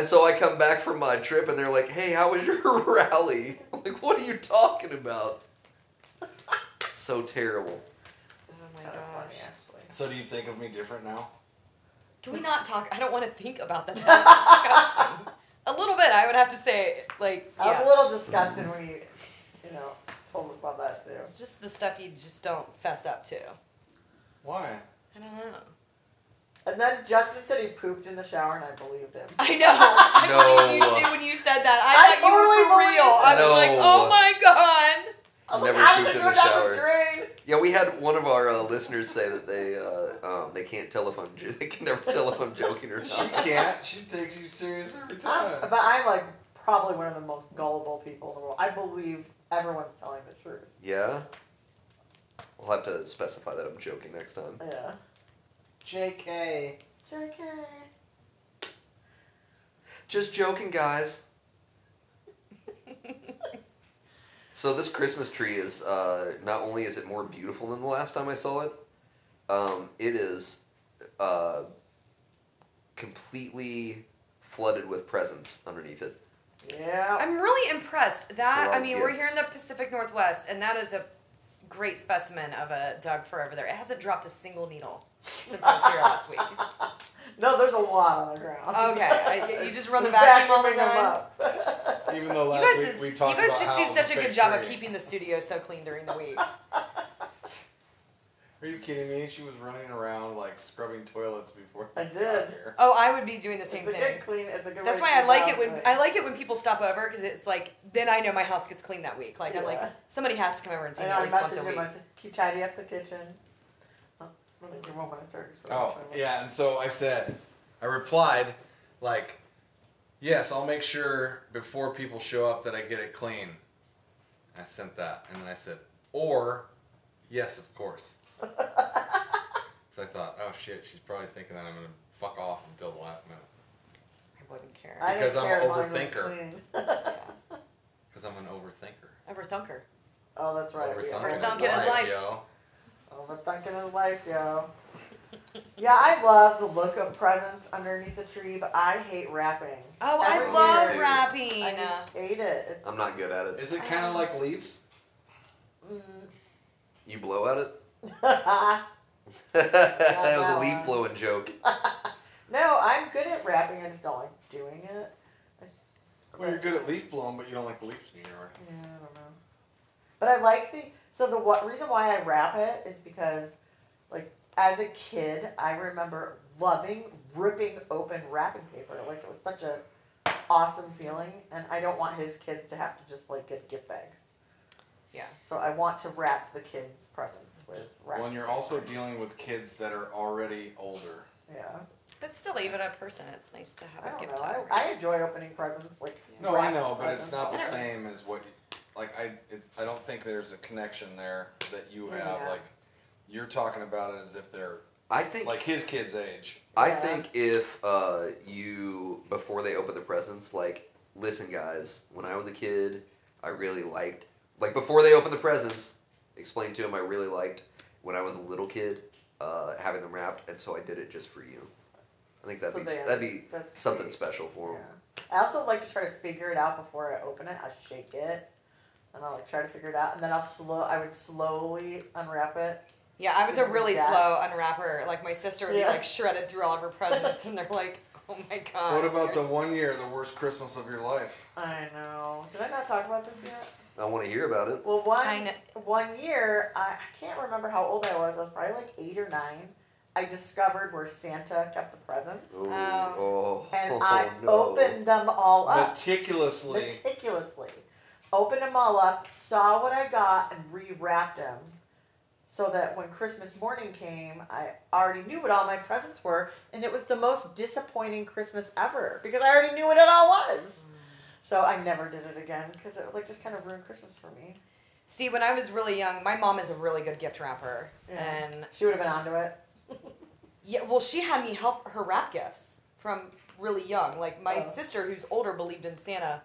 And so I come back from my trip, and they're like, "Hey, how was your rally?" I'm like, "What are you talking about?" So terrible. Oh my Kind of gosh. funny, actually. So do you think of me different now? Can we not talk? I don't want to think about that. That's disgusting. A little bit, I would have to say. Like, I was yeah. a little disgusted when you, you know, told us about that too. It's just the stuff you just don't fess up to. Why? I don't know. And then Justin said he pooped in the shower, and I believed him. I know. I No. believed you too when you said that. I, I thought you were totally for real. believed I was No. like, oh my god. I was Never like, how does pooped it in go the down shower. the drain? Yeah, we had one of our uh, listeners say that they uh, um, they can't tell if I'm jo- they can never tell if I'm joking or She not. can't. She takes you serious every time. I'm, but I'm like probably one of the most gullible people in the world. I believe everyone's telling the truth. Yeah, we'll have to specify that I'm joking next time. Yeah. J K. J K. Just joking, guys. So this Christmas tree is uh, not only is it more beautiful than the last time I saw it, um, it is uh, completely flooded with presents underneath it. Yeah. I'm really impressed. That, So, I mean, we're gifts. here in the Pacific Northwest, and that is a great specimen of a Doug forever there. It hasn't dropped a single needle since I was here last week. No, there's a lot on the ground. Okay, I, you just run the We're vacuum all the vacuuming them time. up. Even though You last guys, week is, we you talked guys about just how do it was such a fake good job of tree. keeping the studio so clean during the week. Are you kidding me? She was running around like scrubbing toilets before. I we got did. here. Oh, I would be doing the same It's a thing. good clean. It's a good. That's way why to I like keep it when the house I like it when people stop over because it's like then I know my house gets clean that week. Like I'm like Yeah. somebody has to come over and see clean. me I at know. I least once a messaged him. week. I said, "Can you tidy up the kitchen?" Oh, let me give him when I started. Oh, yeah, and so I said, I replied, like, yes, I'll make sure before people show up that I get it clean. I sent that, and then I said, or, yes, of course. So I thought, oh shit, she's probably thinking that I'm gonna fuck off until the last minute. I wouldn't care. I Because didn't I'm care an as long as it was overthinker. clean. Yeah. Because I'm an overthinker. Overthunker. Oh, that's right. yeah. Overthinking Overthunking is his life, life. yo. Overthinking his life, yo. Yeah, I love the look of presents underneath the tree, but I hate wrapping. Oh, Every I love year. wrapping. I hate it. It's, I'm not good at it. Is it kind of like leaves? Mm. You blow at it? no, That was a no. leaf blowing joke. I'm good at wrapping. I just don't like doing it. Well, you're good at leaf blowing, but you don't like the leaves in your yard. Yeah, I don't know. But I like the so the what reason why I wrap it is because, like, as a kid, I remember loving ripping open wrapping paper. Like it was such a awesome feeling, and I don't want his kids to have to just like get gift bags. Yeah. So I want to wrap the kids' presents with wrapping. When you're paper. also dealing with kids that are already older. Yeah. But still, even a person, it's nice to have I a don't gift know. to I, I enjoy opening presents. Like No, I wrapped know, but it's presents. not the Yeah. same as what, like I, it, I don't think there's a connection there that you have. Yeah. Like, you're talking about it as if they're I think like his kid's age. I Yeah. think if uh, you before they open the presents, like, listen, guys, when I was a kid, I really liked like before they open the presents, explain to them I really liked when I was a little kid uh, having them wrapped, and so I did it just for you. I think that'd So be they- that'd be that's something sweet. special for them. Yeah. I also like to try to figure it out before I open it. I shake it, and I like try to figure it out, and then I'll slow. I would slowly unwrap it. Yeah, I was a really Yes. slow unwrapper. Like my sister would be Yeah. like shredded through all of her presents, and they're like, "Oh my god." What about the you're one year, the worst Christmas of your life? I know. Did I not talk about this yet? I want to hear about it. Well, one Kinda. one year, I, I can't remember how old I was. I was probably like eight or nine. I discovered where Santa kept the presents, Oh, Oh. oh, and I no. opened them all up Meticulously. meticulously. Opened them all up, saw what I got, and rewrapped them. So that when Christmas morning came, I already knew what all my presents were, and it was the most disappointing Christmas ever because I already knew what it all was. So I never did it again because it like just kind of ruined Christmas for me. See, when I was really young, my mom is a really good gift wrapper, Yeah. and She would have been onto it. yeah, well, she had me help her wrap gifts from really young. Like my Oh. sister, who's older, believed in Santa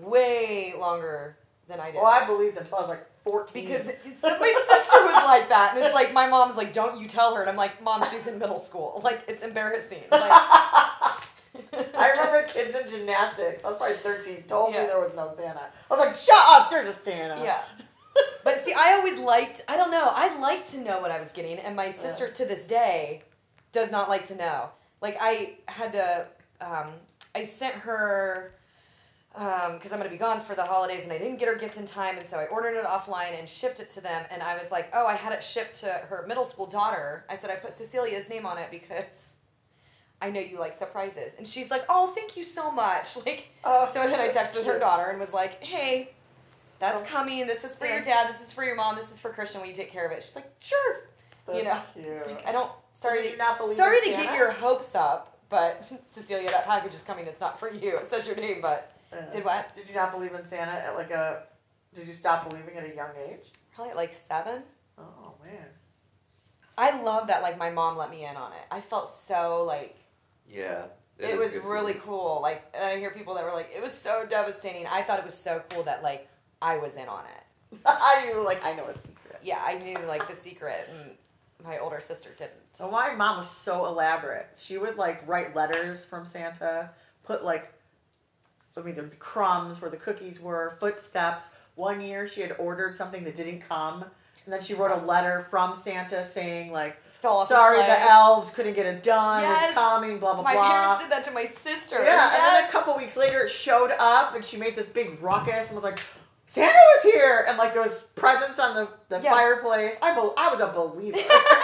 way longer than I did. Well, I believed until I was like fourteen. Because so my sister was like that, and it's like my mom's like, "Don't you tell her," and I'm like, "Mom, she's in middle school. Like it's embarrassing." Like, I remember kids in gymnastics. I was probably thirteen. Told Yeah. me there was no Santa. I was like, "Shut up! There's a Santa." Yeah. But see, I always liked, I don't know, I liked to know what I was getting, and my sister to this day does not like to know. Like, I had to, um, I sent her, um, because I'm going to be gone for the holidays, and I didn't get her gift in time, and so I ordered it offline and shipped it to them, and I was like, oh, I had it shipped to her middle school daughter. I said, I put Cecilia's name on it because I know you like surprises. And she's like, oh, thank you so much. Like, Oh, so then I texted her cute. daughter and was like, hey, that's Oh. coming. This is for your Yeah. dad. This is for your mom. This is for Christian. Will you take care of it? She's like, sure. That's you know, cute. it's like, I don't. Sorry, did to, you not believe sorry in to Santa? get your hopes up, but Cecilia, that package is coming. It's not for you. It says your name, but Yeah. did what? Did you not believe in Santa at like a? Did you stop believing at a young age? Probably at like seven. Oh man. I love that. Like my mom let me in on it. I felt so like Yeah. it, is was good really feeling. cool. Like and I hear people that were like, it was so devastating. I thought it was so cool that like I was in on it. You were like, I know a secret. Yeah, I knew like the secret, and my older sister didn't. So my mom was so elaborate. She would like write letters from Santa, put like, I mean, there'd be crumbs where the cookies were, footsteps. One year she had ordered something that didn't come, and then she wrote a letter from Santa saying like, Fell off sorry, the, the sleigh. elves couldn't get it done. Yes. It's coming. Blah blah My blah. parents did that to my sister. Yeah, and then a Yes. couple weeks later it showed up, and she made this big ruckus and was like, Santa was here, and like there was presents on the, the Yeah. fireplace. I be- I was a believer.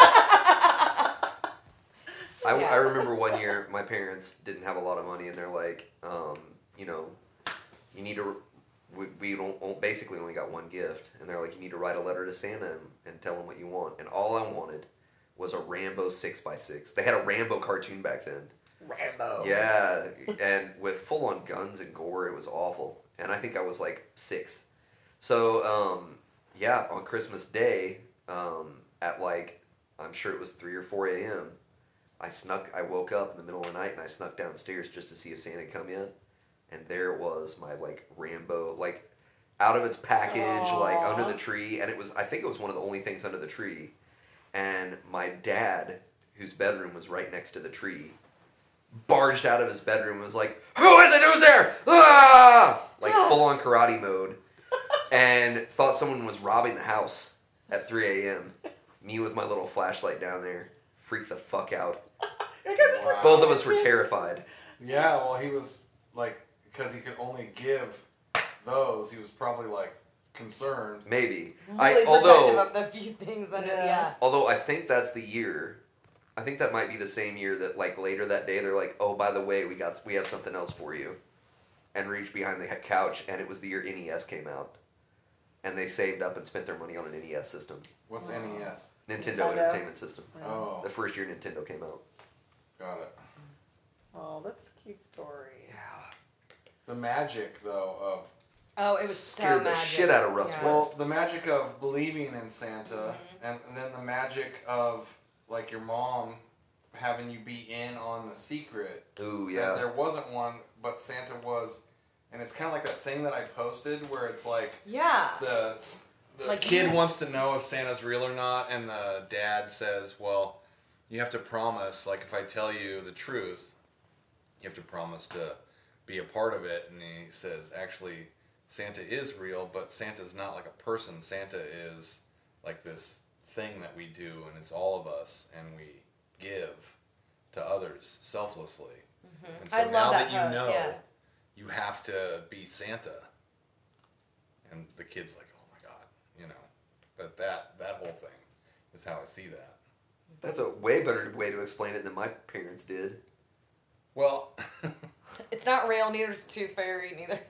I, Yeah. I remember one year my parents didn't have a lot of money, and they're like, um, you know, you need to. We, we don't basically only got one gift, and they're like, you need to write a letter to Santa and, and tell him what you want. And all I wanted was a Rambo six by six. They had a Rambo cartoon back then. Rambo. Yeah, and with full on guns and gore, it was awful. And I think I was like six. So um, yeah, on Christmas Day, um, at like I'm sure it was three or four a m. I snuck. I woke up in the middle of the night and I snuck downstairs just to see if Santa come in, and there was my like Rambo, like out of its package, like Aw. under the tree, and it was. I think it was one of the only things under the tree, and my dad, whose bedroom was right next to the tree, barged out of his bedroom and was like, "Who is it? Who's there?" Ah! Like full on karate mode, and thought someone was robbing the house at three a m. Me with my little flashlight down there, freaked the fuck out. Like, I'm just like, Wow. Both of us were terrified. Yeah, well, he was like, because he could only give those, he was probably like concerned. Maybe. Really I protective although of the few things under. Yeah. Yeah. although I think that's the year. I think that might be the same year that like later that day they're like, oh, by the way, we got we have something else for you, and reached behind the couch, and it was the year N E S came out, and they saved up and spent their money on an N E S system, What's Oh. N E S? Nintendo, Nintendo. Entertainment System. Oh, The first year Nintendo came out. got it. Oh, that's a cute story. Yeah. The magic, though, of Oh, it was Scared so the magic. shit out of Russ Yeah. well, the magic of believing in Santa, Mhm. and, and then the magic of like your mom having you be in on the secret. Ooh, That yeah. there wasn't one, but Santa was, and it's kind of like that thing that I posted where it's like Yeah. the the Like, kid yeah. wants to know if Santa's real or not, and the dad says, "Well, you have to promise. Like, if I tell you the truth, you have to promise to be a part of it." And he says, "Actually, Santa is real, but Santa's not like a person. Santa is like this thing that we do, and it's all of us, and we give to others selflessly." Mhm. And so I love now that that, you post, know, yeah. you have to be Santa. And the kid's like, "Oh my God," you know. But that that whole thing is how I see that. That's a way better way to explain it than my parents did. Well, It's not real. Neither's Tooth Fairy. Neither.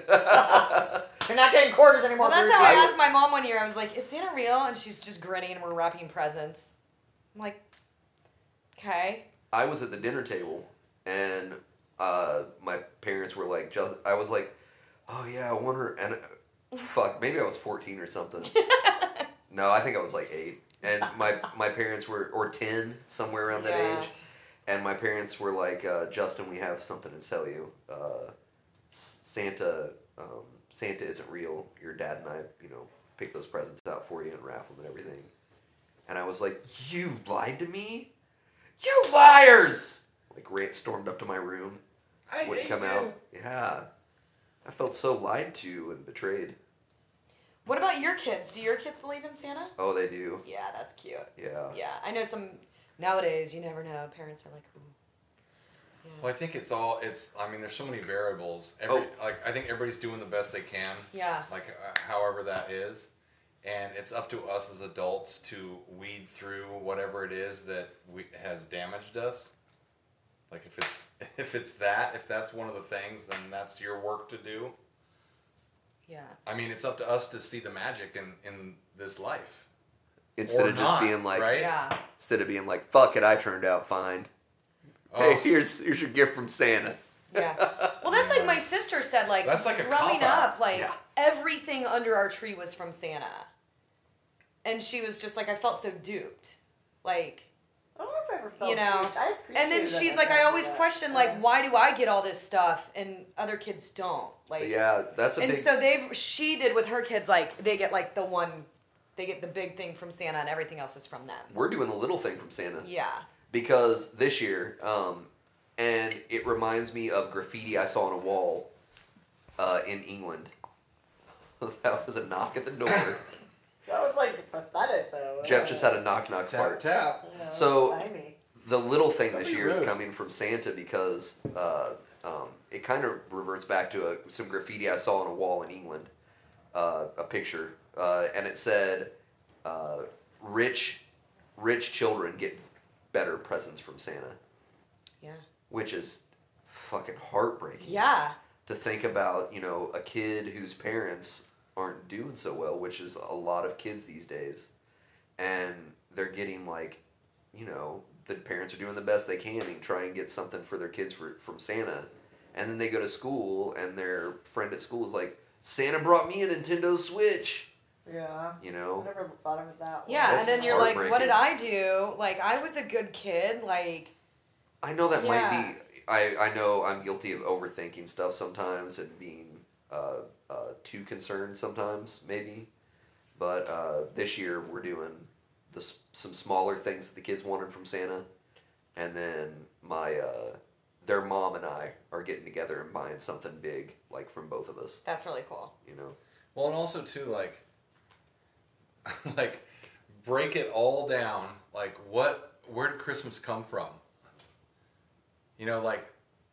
You're not getting quarters anymore. Well, that's for how your I I- kids. asked my mom one year. I was like, "Is Santa real?" And she's just grinning, and we're wrapping presents. I'm like, "Okay." I was at the dinner table, and uh, my parents were like, just, I was like, oh yeah, I wonder, and uh, fuck, maybe I was fourteen or something. No, I think I was like eight. And my, my parents were, or ten, somewhere around that Yeah. age. And my parents were like, uh, Justin, we have something to tell you. Uh, S- Santa, um, Santa isn't real. Your dad and I, you know, picked those presents out for you and wrap them and everything. And I was like, you lied to me? You liars! Like, ran, stormed up to my room. I would hate come you. out. Yeah. I felt so lied to and betrayed. What about your kids? Do your kids believe in Santa? Oh, they do. Yeah, that's cute. Yeah. Yeah, I know some nowadays. You never know. Parents are like, ooh. Yeah. Well, I think it's all. It's. I mean, there's so many variables. Every, Oh. Like I think everybody's doing the best they can. Yeah. Like uh, however that is, and it's up to us as adults to weed through whatever it is that we, has damaged us. Like if it's if it's that if that's one of the things, then that's your work to do. Yeah. I mean, it's up to us to see the magic in in this life. Instead Or of just not, being like, right? Yeah. instead of being like, fuck it, I turned out fine. Oh. Hey, here's here's your gift from Santa. Yeah. Well, that's like my sister said. Like That's like a growing cop-out. up, like Yeah. everything under our tree was from Santa, and she was just like, I felt so duped. Like, I don't know if I ever felt You know, duped. I appreciate and then that she's my like, I parents always did that. question Uh, like, why do I get all this stuff and other kids don't? Like, Yeah, that's a and big. so they've she did with her kids, like they get like the one, they get the big thing from Santa, and everything else is from them. We're doing the little thing from Santa. Yeah. Because this year, um, and it reminds me of graffiti I saw on a wall uh, in England. That was a knock at the door. That was like pathetic though. Jeff just had a knock knock Tap fart. tap. You know, So- tiny. The little thing That'd this be year is rude. coming from Santa because uh, um, it kind of reverts back to a, some graffiti I saw on a wall in England, uh, a picture, uh, and it said, uh, "Rich, rich children get better presents from Santa," Yeah. which is fucking heartbreaking. Yeah. To think about, you know, a kid whose parents aren't doing so well, which is a lot of kids these days, and they're getting like, you know, the parents are doing the best they can and try and get something for their kids for, from Santa, and then they go to school and their friend at school is like, Santa brought me a Nintendo Switch, Yeah. you I know. never thought of it that way. Yeah, That's and then you're like, what did heartbreaking. I do? Like, I was a good kid. Like, I know that Yeah. might be. I, I know I'm guilty of overthinking stuff sometimes and being uh, uh, too concerned sometimes, maybe. But uh, this year we're doing the, s- some smaller things that the kids wanted from Santa, and then my uh, their mom and I are getting together and buying something big, like from both of us. that's really cool. You know. Well, and also too, like, like, break it all down. Like, what? Where did Christmas come from? You know, like,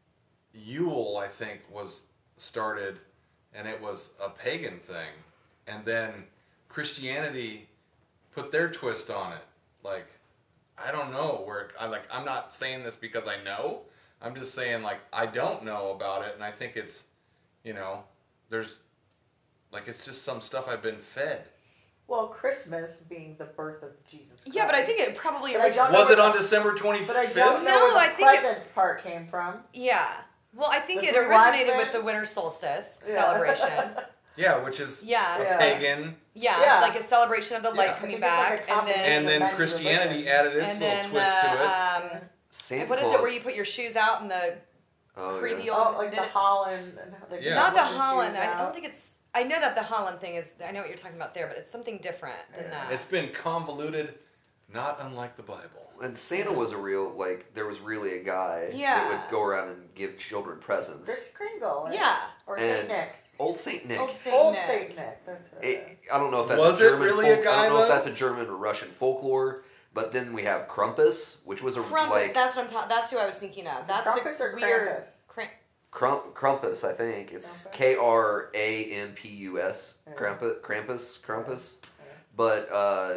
Yule, I think, was started, and it was a pagan thing, and then Christianity put their twist on it. Like, I don't know where. I like. I'm not saying this because I know. I'm just saying, like, I don't know about it, and I think it's, you know, there's, like, it's just some stuff I've been fed. Well, Christmas being the birth of Jesus Christ. Yeah, but I think it probably But I originally. don't know Was it where on the- December But I twenty-fifth? don't know No, where I the think it- presents part came from. Yeah. Well, I think The it three originated wise with men? the winter solstice Yeah. celebration. Yeah, which is Yeah. a Yeah. pagan. Yeah, Yeah. like a celebration of the light Yeah. I coming think it's like a back, and combination then And then many Christianity religions. added its and little then twist to it. uh, um, Santa what is Claus. it where you put your shoes out and the oh, creepy yeah. old Oh, like did the it- Holland. And how they Yeah. put not the wooden Holland. shoes I don't out. think it's. I know that the Holland thing is. I know what you're talking about there, but it's something different than Yeah. that. It's been convoluted, not unlike the Bible. And Santa was a real, like, there was really a guy Yeah. that would go around and give children presents. Chris Kringle. Right? Yeah. Or And- Saint Nick. Old Saint Nick. Old Saint Old Nick. Saint Nick. That's what it It, is. I don't know if that's Was a it German really a folk- guy, I don't know if though? that's a German or Russian folklore. But then we have Krampus, which was a Krampus. like That's what I'm talking. That's who I was thinking of. Is it That's Krampus the or weird. Krampus? Kramp- Kramp, Krampus. I think it's Krampus? K R A M P U S. Yeah. Krampus, Krampus, Krampus. Yeah. But uh,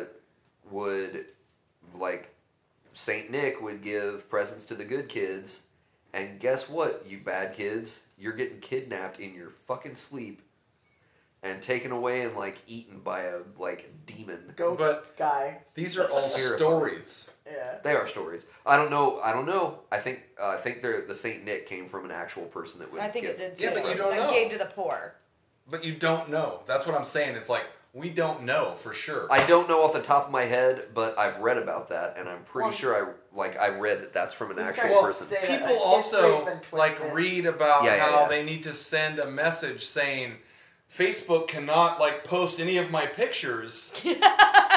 would like Saint Nick would give presents to the good kids, and guess what, you bad kids, you're getting kidnapped in your fucking sleep, and taken away and like eaten by a like demon. Goat But guy. these are That's all terrifying. stories. Yeah. They are stories. I don't know. I don't know. I think uh, I think they're, the Saint Nick came from an actual person that would. I think give, it did. Yeah, too. but you don't That know. gave to the poor. But you don't know. That's what I'm saying. It's like, we don't know for sure. I don't know off the top of my head, but I've read about that, and I'm pretty Well- sure I like I read that that's from an He's actual trying well, to person. say that, people like, also history's been like twisted. read about Yeah, yeah, how yeah. they need to send a message saying Facebook cannot like post any of my pictures. Oh you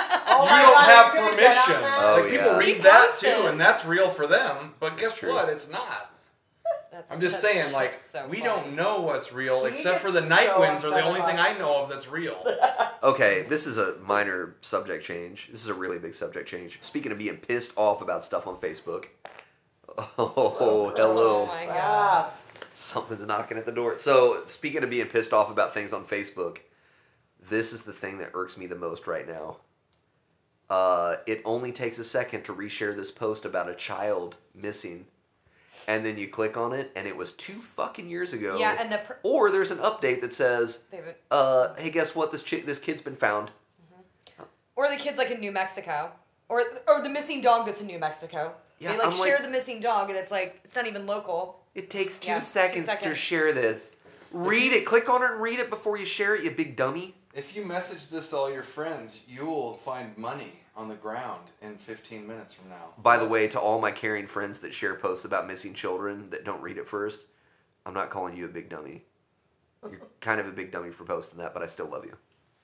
my don't God, have you could've been on permission. that? Oh, like people yeah. read He that posts too, this. and that's real for them. But That's guess true. what? It's not. That's, I'm just that's saying, like, so we funny. don't know what's real, He except gets for the night so winds are the upset only thing about I know of that's real. Okay, this is a minor subject change. This is a really big subject change. Speaking of being pissed off about stuff on Facebook. Oh, hello. Oh my god. Ah, Something's knocking at the door. So, speaking of being pissed off about things on Facebook, this is the thing that irks me the most right now. Uh, it only takes a second to reshare this post about a child missing, and then you click on it, and it was two fucking years ago. Yeah, and the per- Or there's an update that says, they would, uh, hey, guess what? This chi- this kid's been found. or the kid's like in New Mexico, or or the missing dog that's in New Mexico. Yeah, they like I'm share like- the missing dog, and it's like it's not even local. It takes two, Yeah, two seconds, to seconds. share this. Read it. Click on it and read it before you share it, you big dummy. If you message this to all your friends, you will find money on the ground in fifteen minutes from now. By the way, to all my caring friends that share posts about missing children that don't read it first, I'm not calling you a big dummy. You're kind of a big dummy for posting that, but I still love you.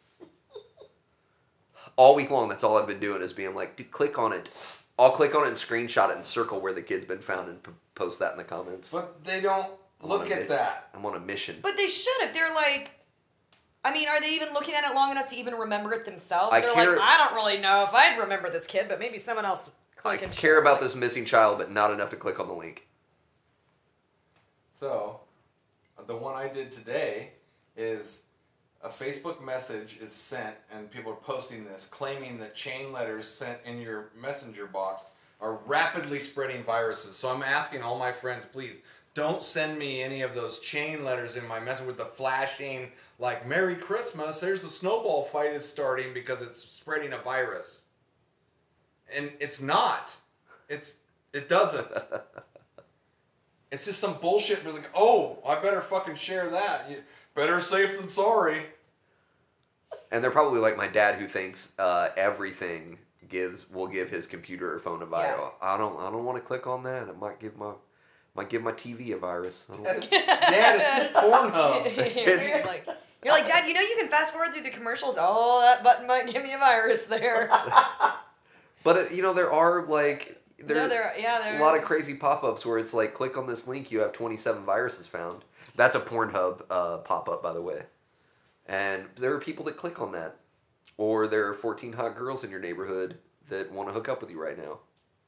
All week long, that's all I've been doing is being like, dude, click on it. I'll click on it and screenshot it and circle where the kid's been found and p- post that in the comments. But they don't I'm look on a at mi- that. I'm on a mission. But they should if they're like. I mean, are they even looking at it long enough to even remember it themselves? I They're care- like, I don't really know if I'd remember this kid, but maybe someone else I click and care share. about this missing child, but not enough to click on the link. So, the one I did today is a Facebook message is sent, and people are posting this, claiming that chain letters sent in your messenger box are rapidly spreading viruses. So I'm asking all my friends, please, don't send me any of those chain letters in my message with the flashing, like, Merry Christmas, there's a snowball fight is starting because it's spreading a virus. And it's not. It's It doesn't. It's just some bullshit. We're like, oh, I better fucking share that. You, better safe than sorry. And they're probably like my dad, who thinks uh, everything gives will give his computer or phone a virus. I don't. I don't want to click on that. It might give my might give my T V a virus. I don't Dad, Dad, it's just Pornhub. It's- you're, like, you're like, Dad, you know you can fast forward through the commercials. Oh, that button might give me a virus there. But uh, you know, there are like there, no, there, yeah, there. a lot of crazy pop-ups where it's like, click on this link, you have twenty-seven viruses found. That's a Pornhub uh, pop-up, by the way. And there are people that click on that, or there are fourteen hot girls in your neighborhood that want to hook up with you right now.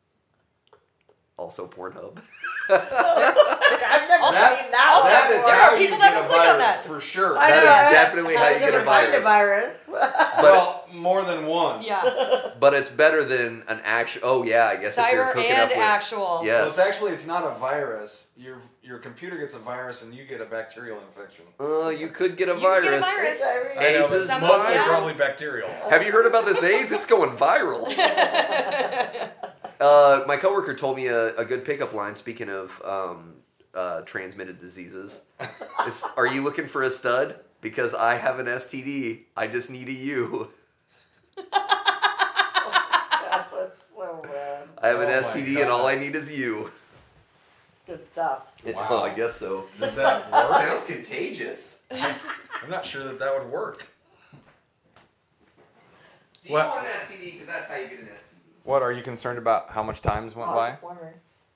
Also Pornhub. I've never That's, seen that. also- that is there how are you people that get a will click on virus, that. for sure. I That know, is right? definitely how you get a Different kind of virus. virus. Well, more than one. Yeah. But it's better than an actual. Oh yeah, I guess if you're Cyber hooking and up with. actual. Yes. Well, it's actually, it's not a virus. Your your computer gets a virus and you get a bacterial infection. Uh, you could get a You could get a virus. virus. I know, AIDS but is it's mostly yeah. probably bacterial. Have you heard about this AIDS? It's going viral. Uh, my coworker told me a, a good pickup line. Speaking of um, uh, transmitted diseases, is, are you looking for a stud? Because I have an S T D. I just need a U. Gosh, that's so bad. I have an Oh S T D my and all God. I need is you. Good stuff. It- Wow. Oh, I guess so. Does that work? Sounds contagious. I'm not sure that that would work. Do What? want an S T D? Because that's how you get an S T D. What, are you concerned about how much time's went Oh, I was by? just wondering.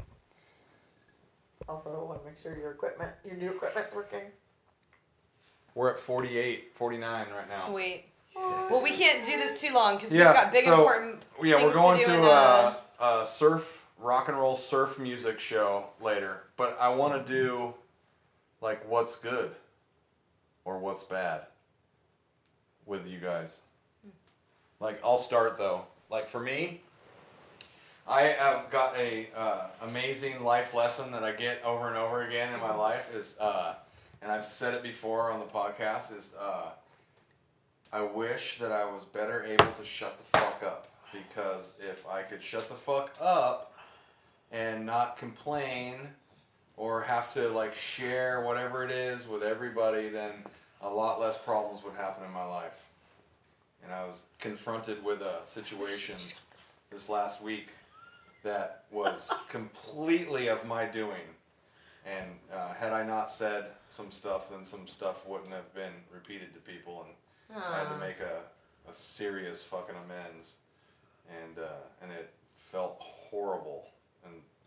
Also, I want to make sure your equipment, your new equipment's working. We're at forty-eight, forty-nine right now. Sweet. Well, we can't do this too long because Yes, we've got big so- important. Yeah, we're things going to, to, do in, uh, a surf, rock and roll surf music show later. But I want to do, like, what's good or what's bad with you guys. Like, I'll start, though. Like, for me, I have got a uh, amazing life lesson that I get over and over again in my life is, uh, and I've said it before on the podcast, is uh, I wish that I was better able to shut the fuck up. Because if I could shut the fuck up and not complain or have to like share whatever it is with everybody, then a lot less problems would happen in my life. And I was confronted with a situation this last week that was completely of my doing. And uh, had I not said some stuff, then some stuff wouldn't have been repeated to people, and I had to make a, a serious fucking amends. And uh, and it felt horrible, and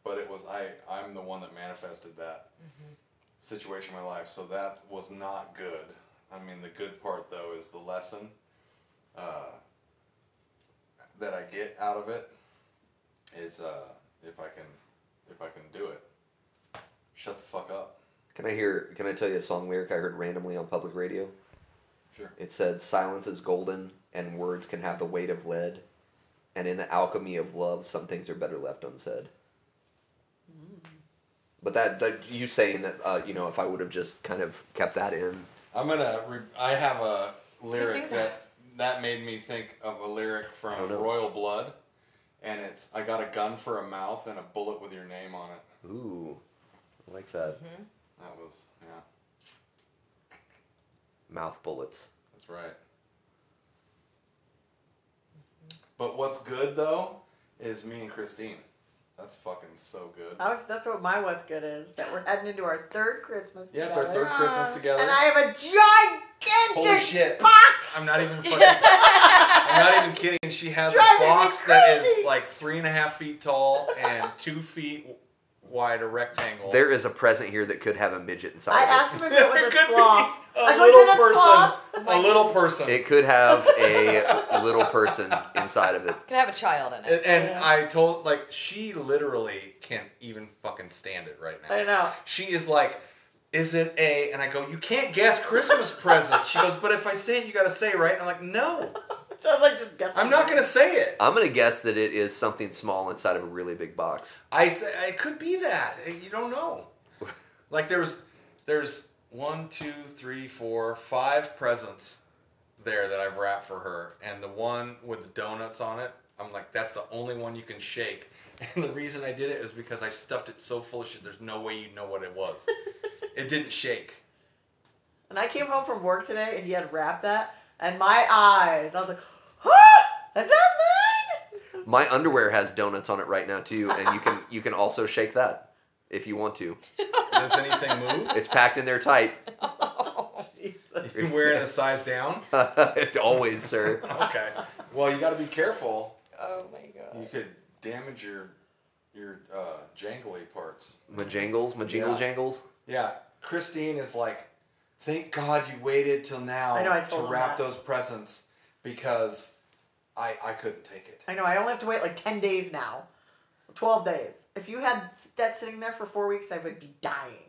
but it was I. I'm the one that manifested that Mm-hmm. situation in my life, so that was not good. I mean, the good part though is the lesson uh, that I get out of it is uh, if I can if I can do it, shut the fuck up. Can I hear? Can I tell you a song lyric I heard randomly on public radio? Sure. It said, "Silence is golden, and words can have the weight of lead. And in the alchemy of love, some things are better left unsaid." Mm. But that, that you saying that, uh, you know, if I would have just kind of kept that in. I'm gonna. Re- I have a lyric sings that that? that made me think of a lyric I from don't know. Royal Blood, and it's "I got a gun for a mouth and a bullet with your name on it." Ooh, I like that. Mm-hmm. That was yeah. Mouth bullets. That's right. But what's good though is me and Christine. That's fucking so good. I was, that's what my what's good is. That we're heading into our third Christmas Yeah, it's together. our third Christmas together. And I have a gigantic Holy shit. box! I'm not even fucking. I'm not even kidding. She has a Driving me box that crazy. is like three and a half feet tall and two feet wide, a rectangle. There is a present here that could have a midget inside I of it. asked him if it was There a could be sloth. a I go, little "Is it a person. sloth?" A little person. It could have a little person inside of it. Can have a child in And, it. and Yeah. I told, like, she literally can't even fucking stand it right now. I know. She is like, "Is it a?" And I go, "You can't guess Christmas present." She goes, "But if I say it, you gotta say it, right?" And I'm like, "No, Sounds like just guessing. I'm not gonna say it." I'm going to guess that it is something small inside of a really big box. I say it could be that. You don't know. Like there's, there's one, two, three, four, five presents there that I've wrapped for her, and the one with the donuts on it, I'm like, that's the only one you can shake. And the reason I did it is because I stuffed it so full of shit. There's no way you'd know what it was. It didn't shake. And I came home from work today and he had wrapped that, and my eyes, I was like, "Ah, is that mine?" My underwear has donuts on it right now too, and you can you can also shake that if you want to. Does anything move? It's packed in there tight. Oh, Jesus. You wearing a size down? Always, sir. Okay. Well, you got to be careful. Oh my god. You could damage your your uh, jangly parts. My jangles, my jingle Yeah. jangles. Yeah, Christine is like, thank God you waited till now I know, I to told him wrap that. those presents because I I couldn't take it. I know, I only have to wait like ten days now. twelve days. If you had that sitting there for four weeks, I would be dying.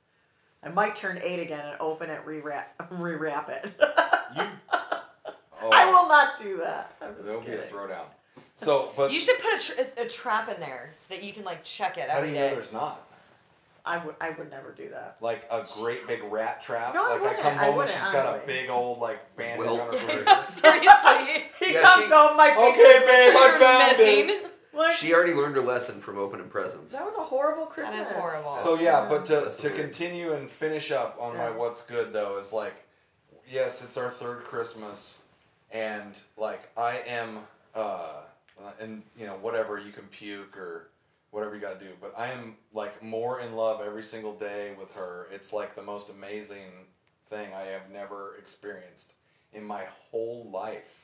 I might turn eight again and open it, rewrap, rewrap it. You, oh, I will not do that. I'm just There'll be a kidding. throwdown. So, but You should put a, tra- a trap in there so that you can like check it how do every you know day. there's not? I would, I would never do that. Like a great big rat trap. No, I like wouldn't. come I home and wouldn't, she's got a honestly. big old like bandage Well- on her rear. Seriously. He Yeah, comes she- home, my Okay, fingers babe, I You're found missing. it. Like, She already learned her lesson from opening presents. that was a horrible Christmas. That is horrible. So yeah, but to, That's to weird. continue and finish up on my Yeah. what's good though is like, yes, it's our third Christmas, and like I am, uh, and you know whatever you can puke or whatever you gotta do, but I am like more in love every single day with her. It's like the most amazing thing I have never experienced in my whole life.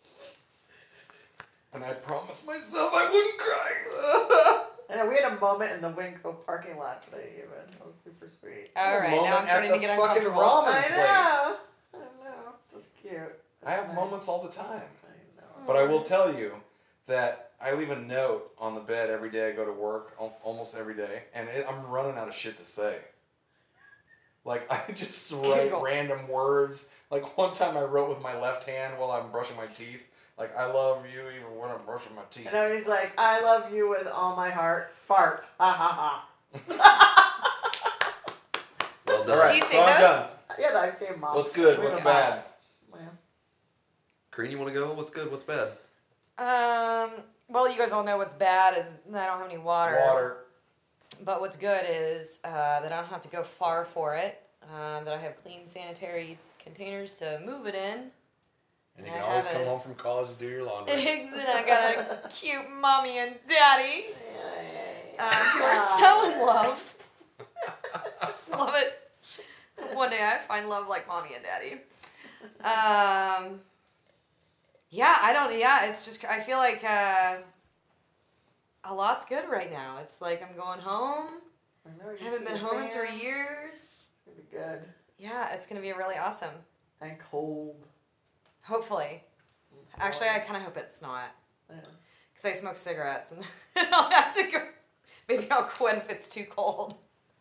And I promised myself I wouldn't cry. I know, we had a moment in the Winco parking lot today, even. It was super sweet. All right, Moment now I'm at starting the to get fucking uncomfortable. ramen I place. know. I know. Just cute. I have Nice. moments all the time. I know. But I will tell you that I leave a note on the bed every day I go to work, al- almost every day, and it, I'm running out of shit to say. Like, I just write Giggle. random words. Like, one time I wrote with my left hand while I'm brushing my teeth, like, I love you even when I'm brushing my teeth. I know, he's like, I love you with all my heart. Fart. Ha ha ha. Well All done. right, Do you so say I'm those? done. Yeah, I say mom. What's good? We What's have bad? moms. Yeah. Kareen, you want to go? What's good? What's bad? Um. Well, you guys all know what's bad is that I don't have any water. Water. But what's good is uh, that I don't have to go far for it. Um, that I have clean sanitary containers to move it in. And you I can always have come it. home from college and do your laundry. And I got a cute mommy and daddy Yeah. um, who are so in love. I just love it. One day I find love like mommy and daddy. Um, yeah, I don't. Yeah, it's just I feel like uh, a lot's good right now. It's like I'm going home. I know, I haven't been home in three years. It's gonna be good. Yeah, it's gonna be really awesome. And cold. Hopefully. It's Actually, I warm. kind of hope it's not. Yeah. Because I smoke cigarettes and I'll have to go. Maybe I'll quit if it's too cold.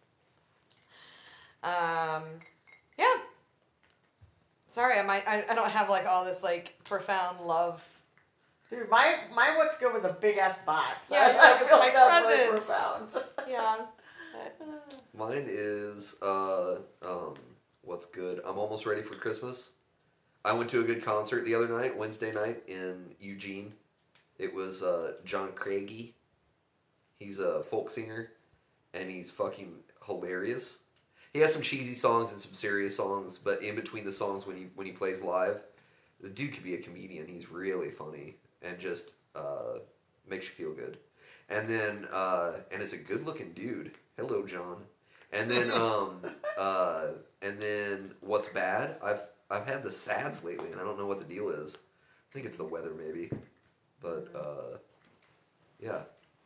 Um, yeah. Sorry, I might. I, I don't have like all this like profound love. Dude, my my what's good was a big ass box. Yeah, I, like, I feel my like that's really presents. profound. Yeah. Mine is uh um what's good. I'm almost ready for Christmas. I went to a good concert the other night, Wednesday night in Eugene. It was uh John Craigie. He's a folk singer and he's fucking hilarious. He has some cheesy songs and some serious songs, but in between the songs when he when he plays live, the dude could be a comedian. He's really funny and just uh makes you feel good. And then uh and it's a good looking dude. Hello, John. And then um uh and then what's bad? I've I've had the sads lately and I don't know what the deal is. I think it's the weather maybe. But uh yeah.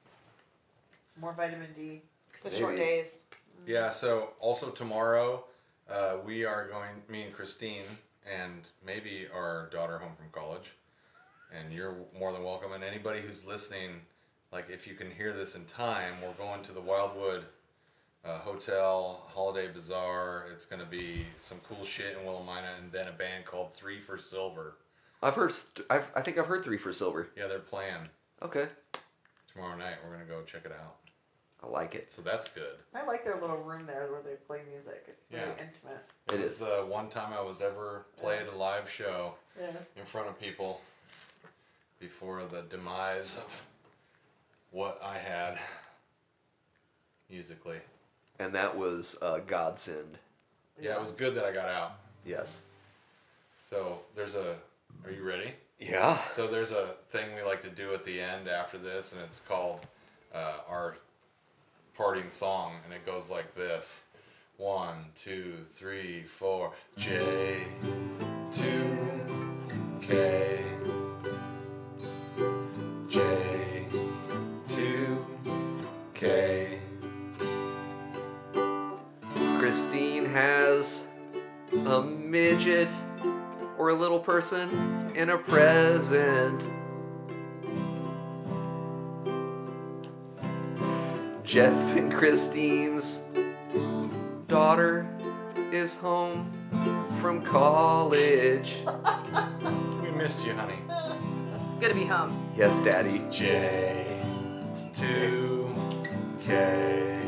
More vitamin D. It's the short Maybe. days. Yeah, so also tomorrow, uh, we are going, me and Christine, and maybe our daughter home from college, and you're more than welcome, and anybody who's listening, like if you can hear this in time, we're going to the Wildwood uh, Hotel, Holiday Bazaar. It's going to be some cool shit in Willamina, and then a band called Three for Silver. I've heard st- I've, I think I've heard Three for Silver. Yeah, they're playing Okay. tomorrow night. We're going to go check it out. I like it. So that's good. I like their little room there where they play music. It's very Yeah. intimate. It It was is. the one time I was ever played a live show Yeah. in front of people before the demise of what I had musically. And that was uh, Godsend. Yeah, it was good that I got out. Yes. So there's a, are you ready? Yeah. So there's a thing we like to do at the end after this, and it's called uh, our parting song, and it goes like this. One, two, three, four. J, two, K, J, two, K. Christine has a midget or a little person in a present. Jeff and Christine's daughter is home from college. We missed you, honey. Good to be home. Yes, Daddy. J, two, K,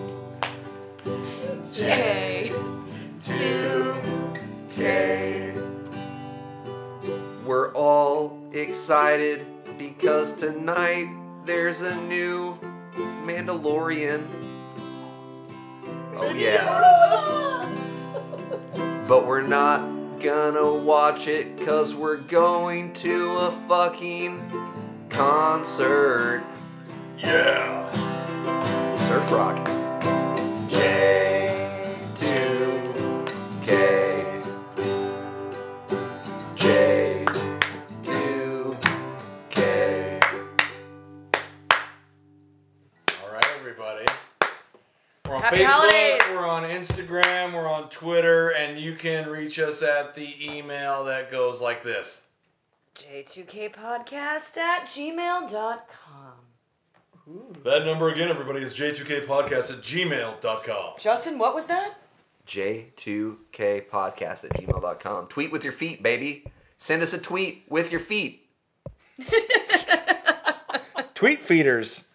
J. two, K. We're all excited because tonight there's a new Mandalorian. Oh yeah. But we're not gonna watch it cause we're going to a fucking concert. Yeah. Surf rock. J two K J two K. All right, everybody. We're on Happy Facebook, holidays. we're on Instagram, we're on Twitter, and you can reach us at the email that goes like this. J two K podcast at gmail dot com. That number again, everybody, is J two K podcast at gmail dot com. Justin, what was that? J two K podcast at gmail dot com. Tweet with your feet, baby. Send us a tweet with your feet. Tweet feeders.